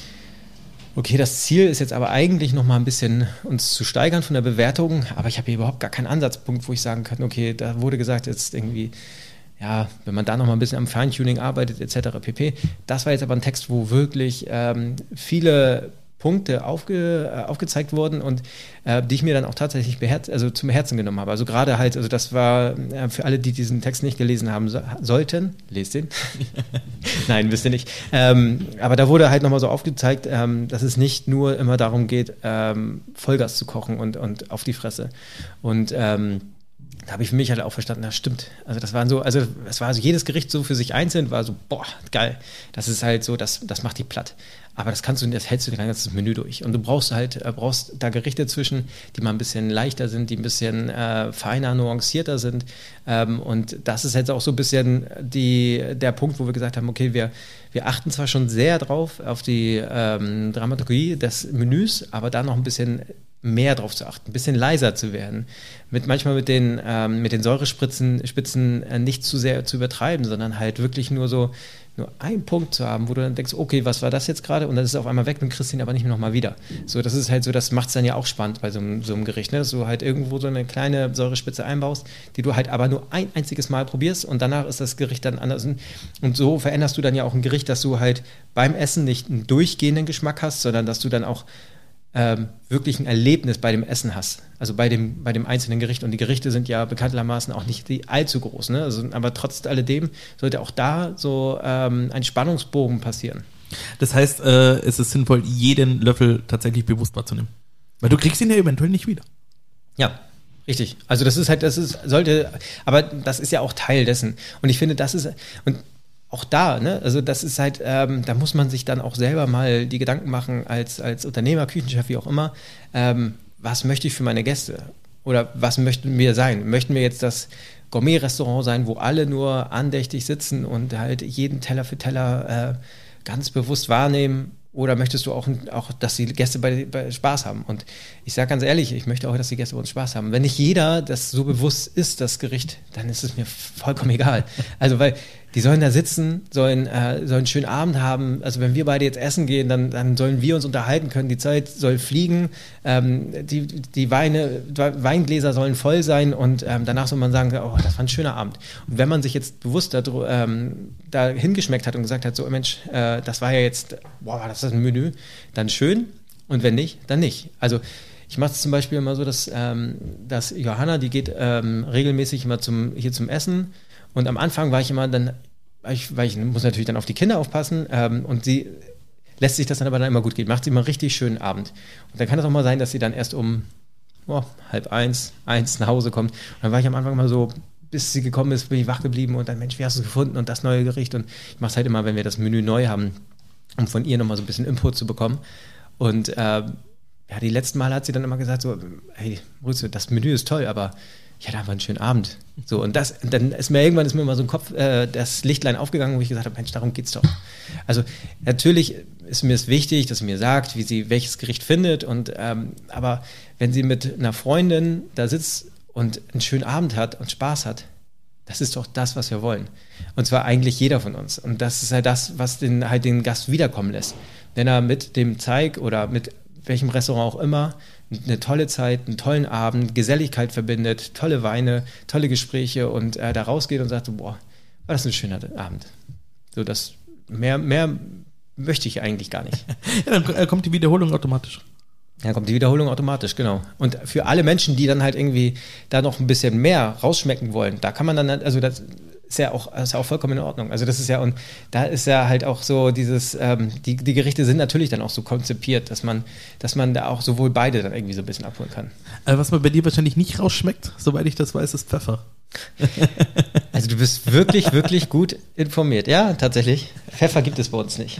okay, das Ziel ist jetzt aber eigentlich noch mal ein bisschen uns zu steigern von der Bewertung, aber ich habe hier überhaupt gar keinen Ansatzpunkt, wo ich sagen kann, okay, da wurde gesagt, jetzt irgendwie, ja, wenn man da noch mal ein bisschen am Feintuning arbeitet, et cetera pp. Das war jetzt aber ein Text, wo wirklich ähm, viele Punkte aufge, äh, aufgezeigt wurden und äh, die ich mir dann auch tatsächlich beherz- also zum Herzen genommen habe. Also gerade halt, also das war äh, für alle, die diesen Text nicht gelesen haben so, sollten, lest den. Nein, wisst ihr nicht. Ähm, aber da wurde halt nochmal so aufgezeigt, ähm, dass es nicht nur immer darum geht, ähm, Vollgas zu kochen und, und auf die Fresse. Und ähm, da habe ich für mich halt auch verstanden, das stimmt. Also das waren so, also es war so jedes Gericht so für sich einzeln, war so, boah, geil. Das ist halt so, das, das macht die platt. Aber das kannst du, das hältst du dein ganzes Menü durch. Und du brauchst halt, brauchst da Gerichte zwischen, die mal ein bisschen leichter sind, die ein bisschen äh, feiner, nuancierter sind. Ähm, und das ist jetzt auch so ein bisschen die, der Punkt, wo wir gesagt haben, okay, wir, wir achten zwar schon sehr drauf, auf die ähm, Dramaturgie des Menüs, aber da noch ein bisschen mehr drauf zu achten, ein bisschen leiser zu werden, mit manchmal mit den, ähm, mit den Säurespitzen Spitzen, äh, nicht zu sehr zu übertreiben, sondern halt wirklich nur so nur einen Punkt zu haben, wo du dann denkst, okay, was war das jetzt gerade? Und dann ist es auf einmal weg und kriegst ihn aber nicht mehr nochmal wieder. So, das ist halt so, das macht es dann ja auch spannend bei so einem, so einem Gericht, ne? Dass du halt irgendwo so eine kleine Säurespitze einbaust, die du halt aber nur ein einziges Mal probierst und danach ist das Gericht dann anders. Und so veränderst du dann ja auch ein Gericht, dass du halt beim Essen nicht einen durchgehenden Geschmack hast, sondern dass du dann auch Ähm, wirklich ein Erlebnis bei dem Essen hast, also bei dem, bei dem einzelnen Gericht. Und die Gerichte sind ja bekanntermaßen auch nicht die allzu groß, ne? Also, aber trotz alledem sollte auch da so ähm, ein Spannungsbogen passieren. Das heißt, äh, es ist sinnvoll, jeden Löffel tatsächlich bewusst wahrzunehmen. Weil du kriegst ihn ja eventuell nicht wieder. Ja, richtig. Also das ist halt, das ist, sollte, aber das ist ja auch Teil dessen. Und ich finde, das ist, und auch da, ne, also das ist halt, ähm, da muss man sich dann auch selber mal die Gedanken machen, als, als Unternehmer, Küchenchef, wie auch immer, ähm, was möchte ich für meine Gäste? Oder was möchten wir sein? Möchten wir jetzt das Gourmet-Restaurant sein, wo alle nur andächtig sitzen und halt jeden Teller für Teller äh, ganz bewusst wahrnehmen? Oder möchtest du auch, auch dass die Gäste bei, bei Spaß haben? Und ich sage ganz ehrlich, ich möchte auch, dass die Gäste bei uns Spaß haben. Wenn nicht jeder das so bewusst ist, das Gericht, dann ist es mir vollkommen egal. Also, weil die sollen da sitzen, sollen, äh, sollen einen schönen Abend haben. Also wenn wir beide jetzt essen gehen, dann, dann sollen wir uns unterhalten können. Die Zeit soll fliegen. Ähm, die die Weine, Weingläser sollen voll sein und ähm, danach soll man sagen, oh, das war ein schöner Abend. Und wenn man sich jetzt bewusst da, ähm, da hingeschmeckt hat und gesagt hat, so Mensch, äh, das war ja jetzt, boah, das ist ein Menü, dann schön. Und wenn nicht, dann nicht. Also ich mache es zum Beispiel immer so, dass, ähm, dass Johanna, die geht ähm, regelmäßig immer zum, hier zum Essen. Und am Anfang war ich immer dann, weil ich, weil ich muss natürlich dann auf die Kinder aufpassen ähm, und sie lässt sich das dann aber dann immer gut gehen, macht sie immer einen richtig schönen Abend. Und dann kann es auch mal sein, dass sie dann erst um oh, halb eins, eins nach Hause kommt. Und dann war ich am Anfang mal so bis sie gekommen ist, bin ich wach geblieben und dann, Mensch, wie hast du es gefunden und das neue Gericht und ich mache es halt immer, wenn wir das Menü neu haben, um von ihr nochmal so ein bisschen Input zu bekommen und äh, ja, die letzten Mal hat sie dann immer gesagt so, hey, Maurizio, das Menü ist toll, aber ich hatte einfach einen schönen Abend. So, und das, dann ist mir irgendwann ist mir mal so ein Kopf, äh, das Lichtlein aufgegangen, wo ich gesagt habe, Mensch, darum geht's doch. Also natürlich ist mir es wichtig, dass sie mir sagt, wie sie welches Gericht findet. Und ähm, aber wenn sie mit einer Freundin da sitzt und einen schönen Abend hat und Spaß hat, das ist doch das, was wir wollen. Und zwar eigentlich jeder von uns. Und das ist halt das, was den, halt den Gast wiederkommen lässt. Wenn er mit dem Zeig oder mit welchem Restaurant auch immer eine tolle Zeit, einen tollen Abend, Geselligkeit verbindet, tolle Weine, tolle Gespräche und äh, da rausgeht und sagt so, boah, war das ein schöner Abend. So, das, mehr, mehr möchte ich eigentlich gar nicht. Ja, dann kommt die Wiederholung automatisch. Dann kommt die Wiederholung automatisch, genau. Und für alle Menschen, die dann halt irgendwie da noch ein bisschen mehr rausschmecken wollen, da kann man dann, also das ist ja auch, ist ja auch vollkommen in Ordnung. Also das ist ja, und da ist ja halt auch so dieses, ähm, die, die Gerichte sind natürlich dann auch so konzipiert, dass man, dass man da auch sowohl beide dann irgendwie so ein bisschen abholen kann. Also was man bei dir wahrscheinlich nicht rausschmeckt, soweit ich das weiß, ist Pfeffer. Also du bist wirklich, wirklich gut informiert. Ja, tatsächlich. Pfeffer gibt es bei uns nicht.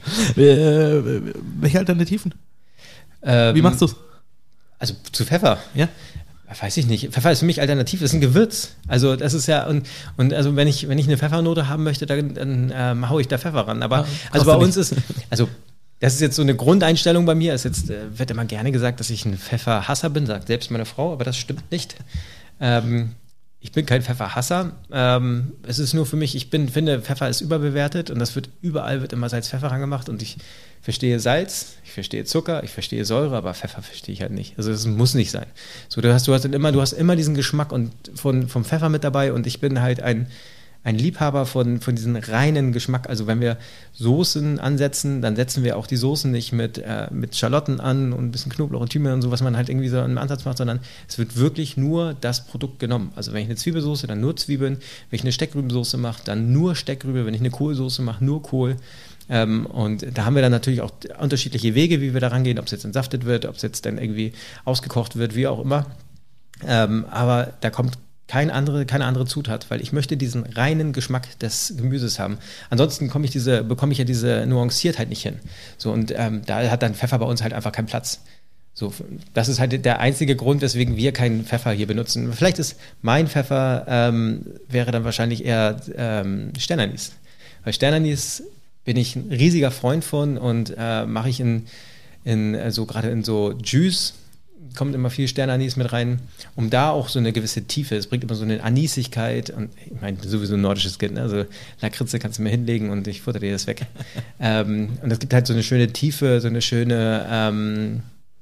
äh, welche Alternativen? Ähm, Wie machst du es? Also zu Pfeffer? Ja. Weiß ich nicht. Pfeffer ist für mich alternativ, das ist ein Gewürz. Also das ist ja, und, und also wenn ich, wenn ich eine Pfeffernote haben möchte, dann, dann ähm, haue ich da Pfeffer ran. Aber ja, also bei uns ist, also das ist jetzt so eine Grundeinstellung bei mir. Es jetzt äh, wird immer gerne gesagt, dass ich ein Pfefferhasser bin, sagt selbst meine Frau, aber das stimmt nicht. Ähm, ich bin kein Pfefferhasser. Ähm, es ist nur für mich, ich bin, finde, Pfeffer ist überbewertet und das wird überall wird immer Salz, Pfeffer rangemacht und ich verstehe Salz, ich verstehe Zucker, ich verstehe Säure, aber Pfeffer verstehe ich halt nicht. Also das muss nicht sein. So, du hast, du hast dann immer, du hast immer diesen Geschmack und von, vom Pfeffer mit dabei und ich bin halt ein, ein Liebhaber von, von diesem reinen Geschmack. Also wenn wir Soßen ansetzen, dann setzen wir auch die Soßen nicht mit, äh, mit Schalotten an und ein bisschen Knoblauch und Thymian und so, was man halt irgendwie so im Ansatz macht, sondern es wird wirklich nur das Produkt genommen. Also wenn ich eine Zwiebelsoße, dann nur Zwiebeln. Wenn ich eine Steckrübensoße mache, dann nur Steckrübe. Wenn ich eine Kohlsoße mache, nur Kohl. Ähm, und da haben wir dann natürlich auch unterschiedliche Wege, wie wir da rangehen, ob es jetzt entsaftet wird, ob es jetzt dann irgendwie ausgekocht wird, wie auch immer. Ähm, aber da kommt kein andere, keine andere Zutat, weil ich möchte diesen reinen Geschmack des Gemüses haben. Ansonsten komme ich diese, bekomme ich ja diese Nuanciertheit nicht hin. So, und ähm, da hat dann Pfeffer bei uns halt einfach keinen Platz. So, das ist halt der einzige Grund, weswegen wir keinen Pfeffer hier benutzen. Vielleicht ist mein Pfeffer, ähm, wäre dann wahrscheinlich eher ähm, Sternanis. Weil Sternanis bin ich ein riesiger Freund von und äh, mache ich in, in so gerade in so Juice, kommt immer viel Sternanis mit rein, um da auch so eine gewisse Tiefe, es bringt immer so eine Anisigkeit und ich meine, sowieso ein nordisches Kind, ne? Also Lakritze kannst du mir hinlegen und ich futter dir das weg. ähm, und es gibt halt so eine schöne Tiefe, so eine schöne, ähm,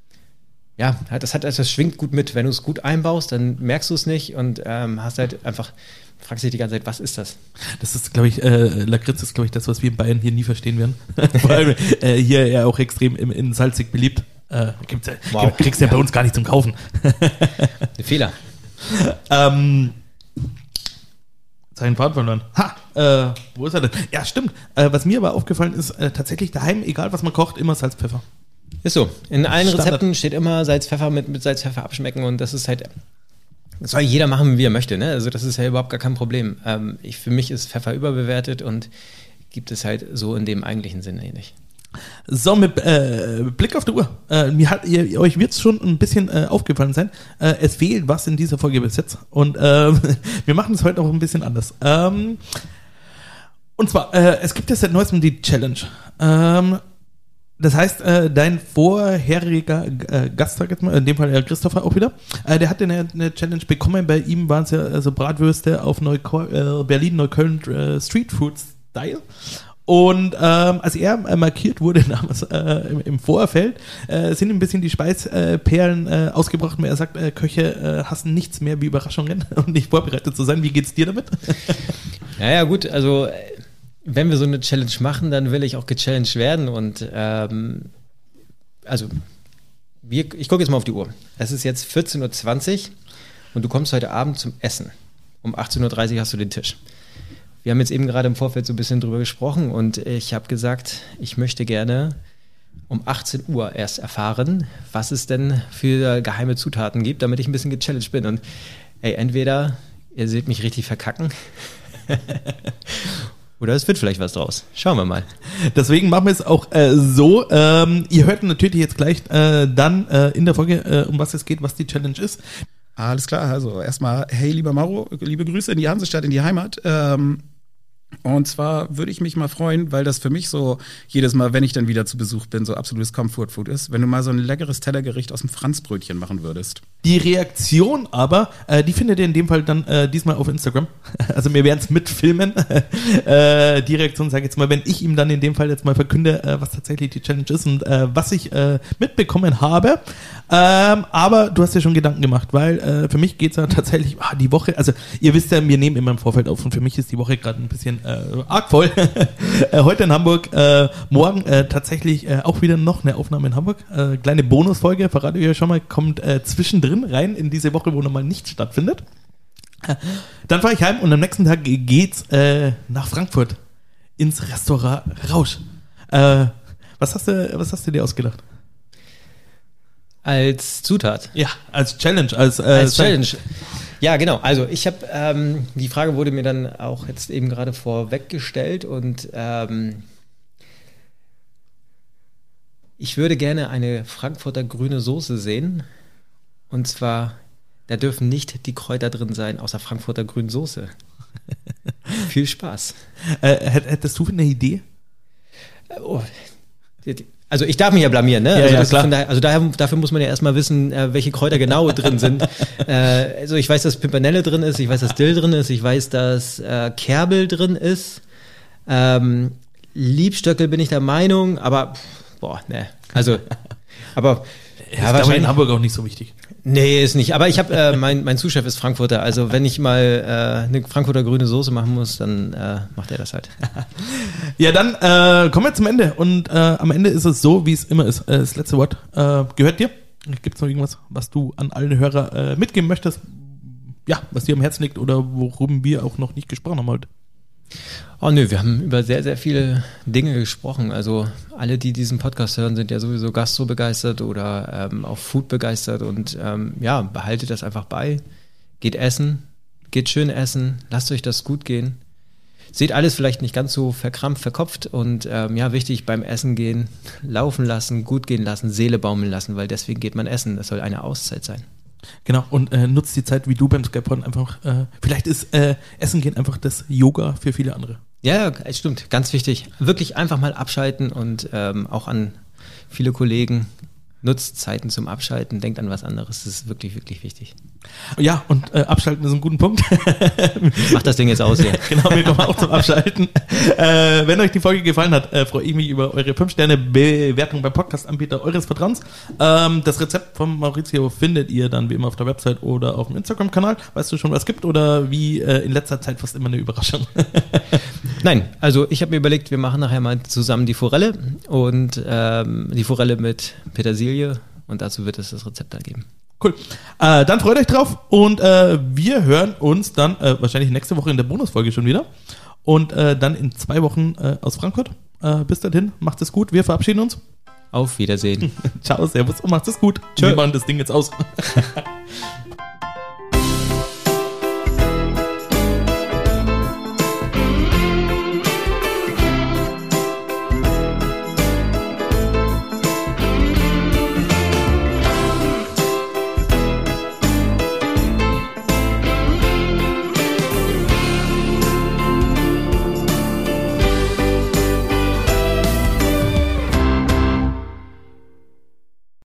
ja, das hat, das schwingt gut mit. Wenn du es gut einbaust, dann merkst du es nicht und ähm, hast halt einfach, fragst dich die ganze Zeit, was ist das? Das ist, glaube ich, äh, Lakritz ist, glaube ich, das, was wir in Bayern hier nie verstehen werden. Vor allem äh, hier ja auch extrem in, in salzig beliebt. Äh, gibt's, wow. Kriegst du ja bei uns gar nicht zum Kaufen. Fehler. ähm, jetzt habe ich einen Faden verloren. Ha! Äh, wo ist er denn? Ja, stimmt. Äh, was mir aber aufgefallen ist, äh, tatsächlich daheim, egal was man kocht, immer Salz, Pfeffer. Ist so. In allen Standard. Rezepten steht immer Salz, Pfeffer mit, mit Salz, Pfeffer abschmecken und das ist halt, das soll jeder machen, wie er möchte, ne? Also das ist ja überhaupt gar kein Problem. Ähm, ich, für mich ist Pfeffer überbewertet und gibt es halt so in dem eigentlichen Sinne nicht. So, mit äh, Blick auf die Uhr. Äh, mir hat, ihr, euch wird es schon ein bisschen äh, aufgefallen sein. Äh, es fehlt was in dieser Folge bis jetzt. Und äh, wir machen es heute auch ein bisschen anders. Ähm, und zwar, äh, es gibt ja seit neuestem die Challenge. Ähm, das heißt, äh, dein vorheriger äh, Gast, sag jetzt mal, in dem Fall äh, Christopher auch wieder, äh, der hat eine, eine Challenge bekommen. Bei ihm waren es ja also Bratwürste auf Neukölln, äh, Berlin-Neukölln äh, Street Food Style. Und ähm, als er äh, markiert wurde damals äh, im, im Vorfeld, äh, sind ein bisschen die Speisperlen äh, ausgebracht, weil er sagt, äh, Köche äh, hassen nichts mehr wie Überraschungen und nicht vorbereitet zu sein. Wie geht's dir damit? Naja gut, also wenn wir so eine Challenge machen, dann will ich auch gechallenged werden und ähm, also wir, ich gucke jetzt mal auf die Uhr. Es ist jetzt vierzehn Uhr zwanzig und du kommst heute Abend zum Essen. Um achtzehn Uhr dreißig hast du den Tisch. Wir haben jetzt eben gerade im Vorfeld so ein bisschen drüber gesprochen und ich habe gesagt, ich möchte gerne um achtzehn Uhr erst erfahren, was es denn für geheime Zutaten gibt, damit ich ein bisschen gechallenged bin. Und ey, entweder ihr seht mich richtig verkacken. Oder es wird vielleicht was draus. Schauen wir mal. Deswegen machen wir es auch äh, so. Ähm, ihr hört natürlich jetzt gleich äh, dann äh, in der Folge, äh, um was es geht, was die Challenge ist. Alles klar, also erstmal, hey lieber Mauro, liebe Grüße in die Hansestadt, in die Heimat. Ähm, und zwar würde ich mich mal freuen, weil das für mich so jedes Mal, wenn ich dann wieder zu Besuch bin, so absolutes Comfort-Food ist, wenn du mal so ein leckeres Tellergericht aus dem Franzbrötchen machen würdest. Die Reaktion aber, äh, die findet ihr in dem Fall dann äh, diesmal auf Instagram. Also wir werden es mitfilmen. äh, die Reaktion, sage ich jetzt mal, wenn ich ihm dann in dem Fall jetzt mal verkünde, äh, was tatsächlich die Challenge ist und äh, was ich äh, mitbekommen habe. Ähm, aber du hast dir schon Gedanken gemacht, weil äh, für mich geht's ja tatsächlich ah, die Woche, also ihr wisst ja, wir nehmen immer im Vorfeld auf und für mich ist die Woche gerade ein bisschen äh, arg voll. äh, heute in Hamburg, äh, morgen äh, tatsächlich äh, auch wieder noch eine Aufnahme in Hamburg. Äh, kleine Bonusfolge, verrate ich euch schon mal, kommt äh, zwischendrin rein in diese Woche, wo nochmal nichts stattfindet. Äh, dann fahre ich heim und am nächsten Tag geht's äh, nach Frankfurt ins Restaurant Rausch. Äh, was hast du, was hast du dir ausgedacht? Als Zutat? Ja, als Challenge. Als, äh, als Challenge. Ja, genau. Also ich habe, ähm, die Frage wurde mir dann auch jetzt eben gerade vorweggestellt und ähm, ich würde gerne eine Frankfurter grüne Soße sehen. Und zwar, da dürfen nicht die Kräuter drin sein, außer Frankfurter grünen Soße. Viel Spaß. Äh, hättest du eine Idee? Oh, die, Also ich darf mich ja blamieren, ne? Ja, also, ja, das, klar. von daher, also daher, dafür muss man ja erstmal wissen, äh, welche Kräuter genau drin sind. äh, also ich weiß, dass Pimpernelle drin ist, ich weiß, dass Dill drin ist, ich weiß, dass äh, Kerbel drin ist. Ähm, Liebstöckel bin ich der Meinung, aber pff, boah, ne. Also, aber ja, wahrscheinlich in Hamburg auch nicht so wichtig. Nee, ist nicht. Aber ich habe, äh, mein, mein Zuschef ist Frankfurter. Also wenn ich mal äh, eine Frankfurter grüne Soße machen muss, dann äh, macht er das halt. Ja, dann äh, kommen wir zum Ende. Und äh, am Ende ist es so, wie es immer ist. Äh, das letzte Wort äh, gehört dir. Gibt es noch irgendwas, was du an alle Hörer äh, mitgeben möchtest? Ja, was dir am Herzen liegt oder worum wir auch noch nicht gesprochen haben heute? Oh nö, wir haben über sehr, sehr viele Dinge gesprochen. Also alle, die diesen Podcast hören, sind ja sowieso Gastro begeistert oder ähm, auch Food begeistert und ähm, ja, behaltet das einfach bei. Geht essen, geht schön essen, lasst euch das gut gehen. Seht alles vielleicht nicht ganz so verkrampft, verkopft und ähm, ja, wichtig beim Essen gehen, laufen lassen, gut gehen lassen, Seele baumeln lassen, weil deswegen geht man essen. Das soll eine Auszeit sein. Genau, und äh, nutzt die Zeit wie du beim Skype-Podden einfach, äh, vielleicht ist äh, Essen gehen einfach das Yoga für viele andere. Ja, es stimmt, ganz wichtig. Wirklich einfach mal abschalten und ähm, auch an viele Kollegen, nutzt Zeiten zum Abschalten, denkt an was anderes, das ist wirklich, wirklich wichtig. Ja, und äh, abschalten ist ein guter Punkt. Macht das Ding jetzt aus hier. Genau, wir kommen auch zum Abschalten. Äh, wenn euch die Folge gefallen hat, äh, freue ich mich über eure fünf Sterne Bewertung beim Podcast-Anbieter eures Vertrauens. Ähm, das Rezept von Maurizio findet ihr dann wie immer auf der Website oder auf dem Instagram-Kanal. Weißt du schon, was es gibt oder wie äh, in letzter Zeit fast immer eine Überraschung? Nein, also ich habe mir überlegt, wir machen nachher mal zusammen die Forelle und ähm, die Forelle mit Petersilie und dazu wird es das Rezept dann geben. Cool. Äh, dann freut euch drauf und äh, wir hören uns dann äh, wahrscheinlich nächste Woche in der Bonusfolge schon wieder und äh, dann in zwei Wochen äh, aus Frankfurt. Äh, bis dahin, macht es gut. Wir verabschieden uns. Auf Wiedersehen. Ciao, servus und macht es gut. Tschö. Wir machen das Ding jetzt aus.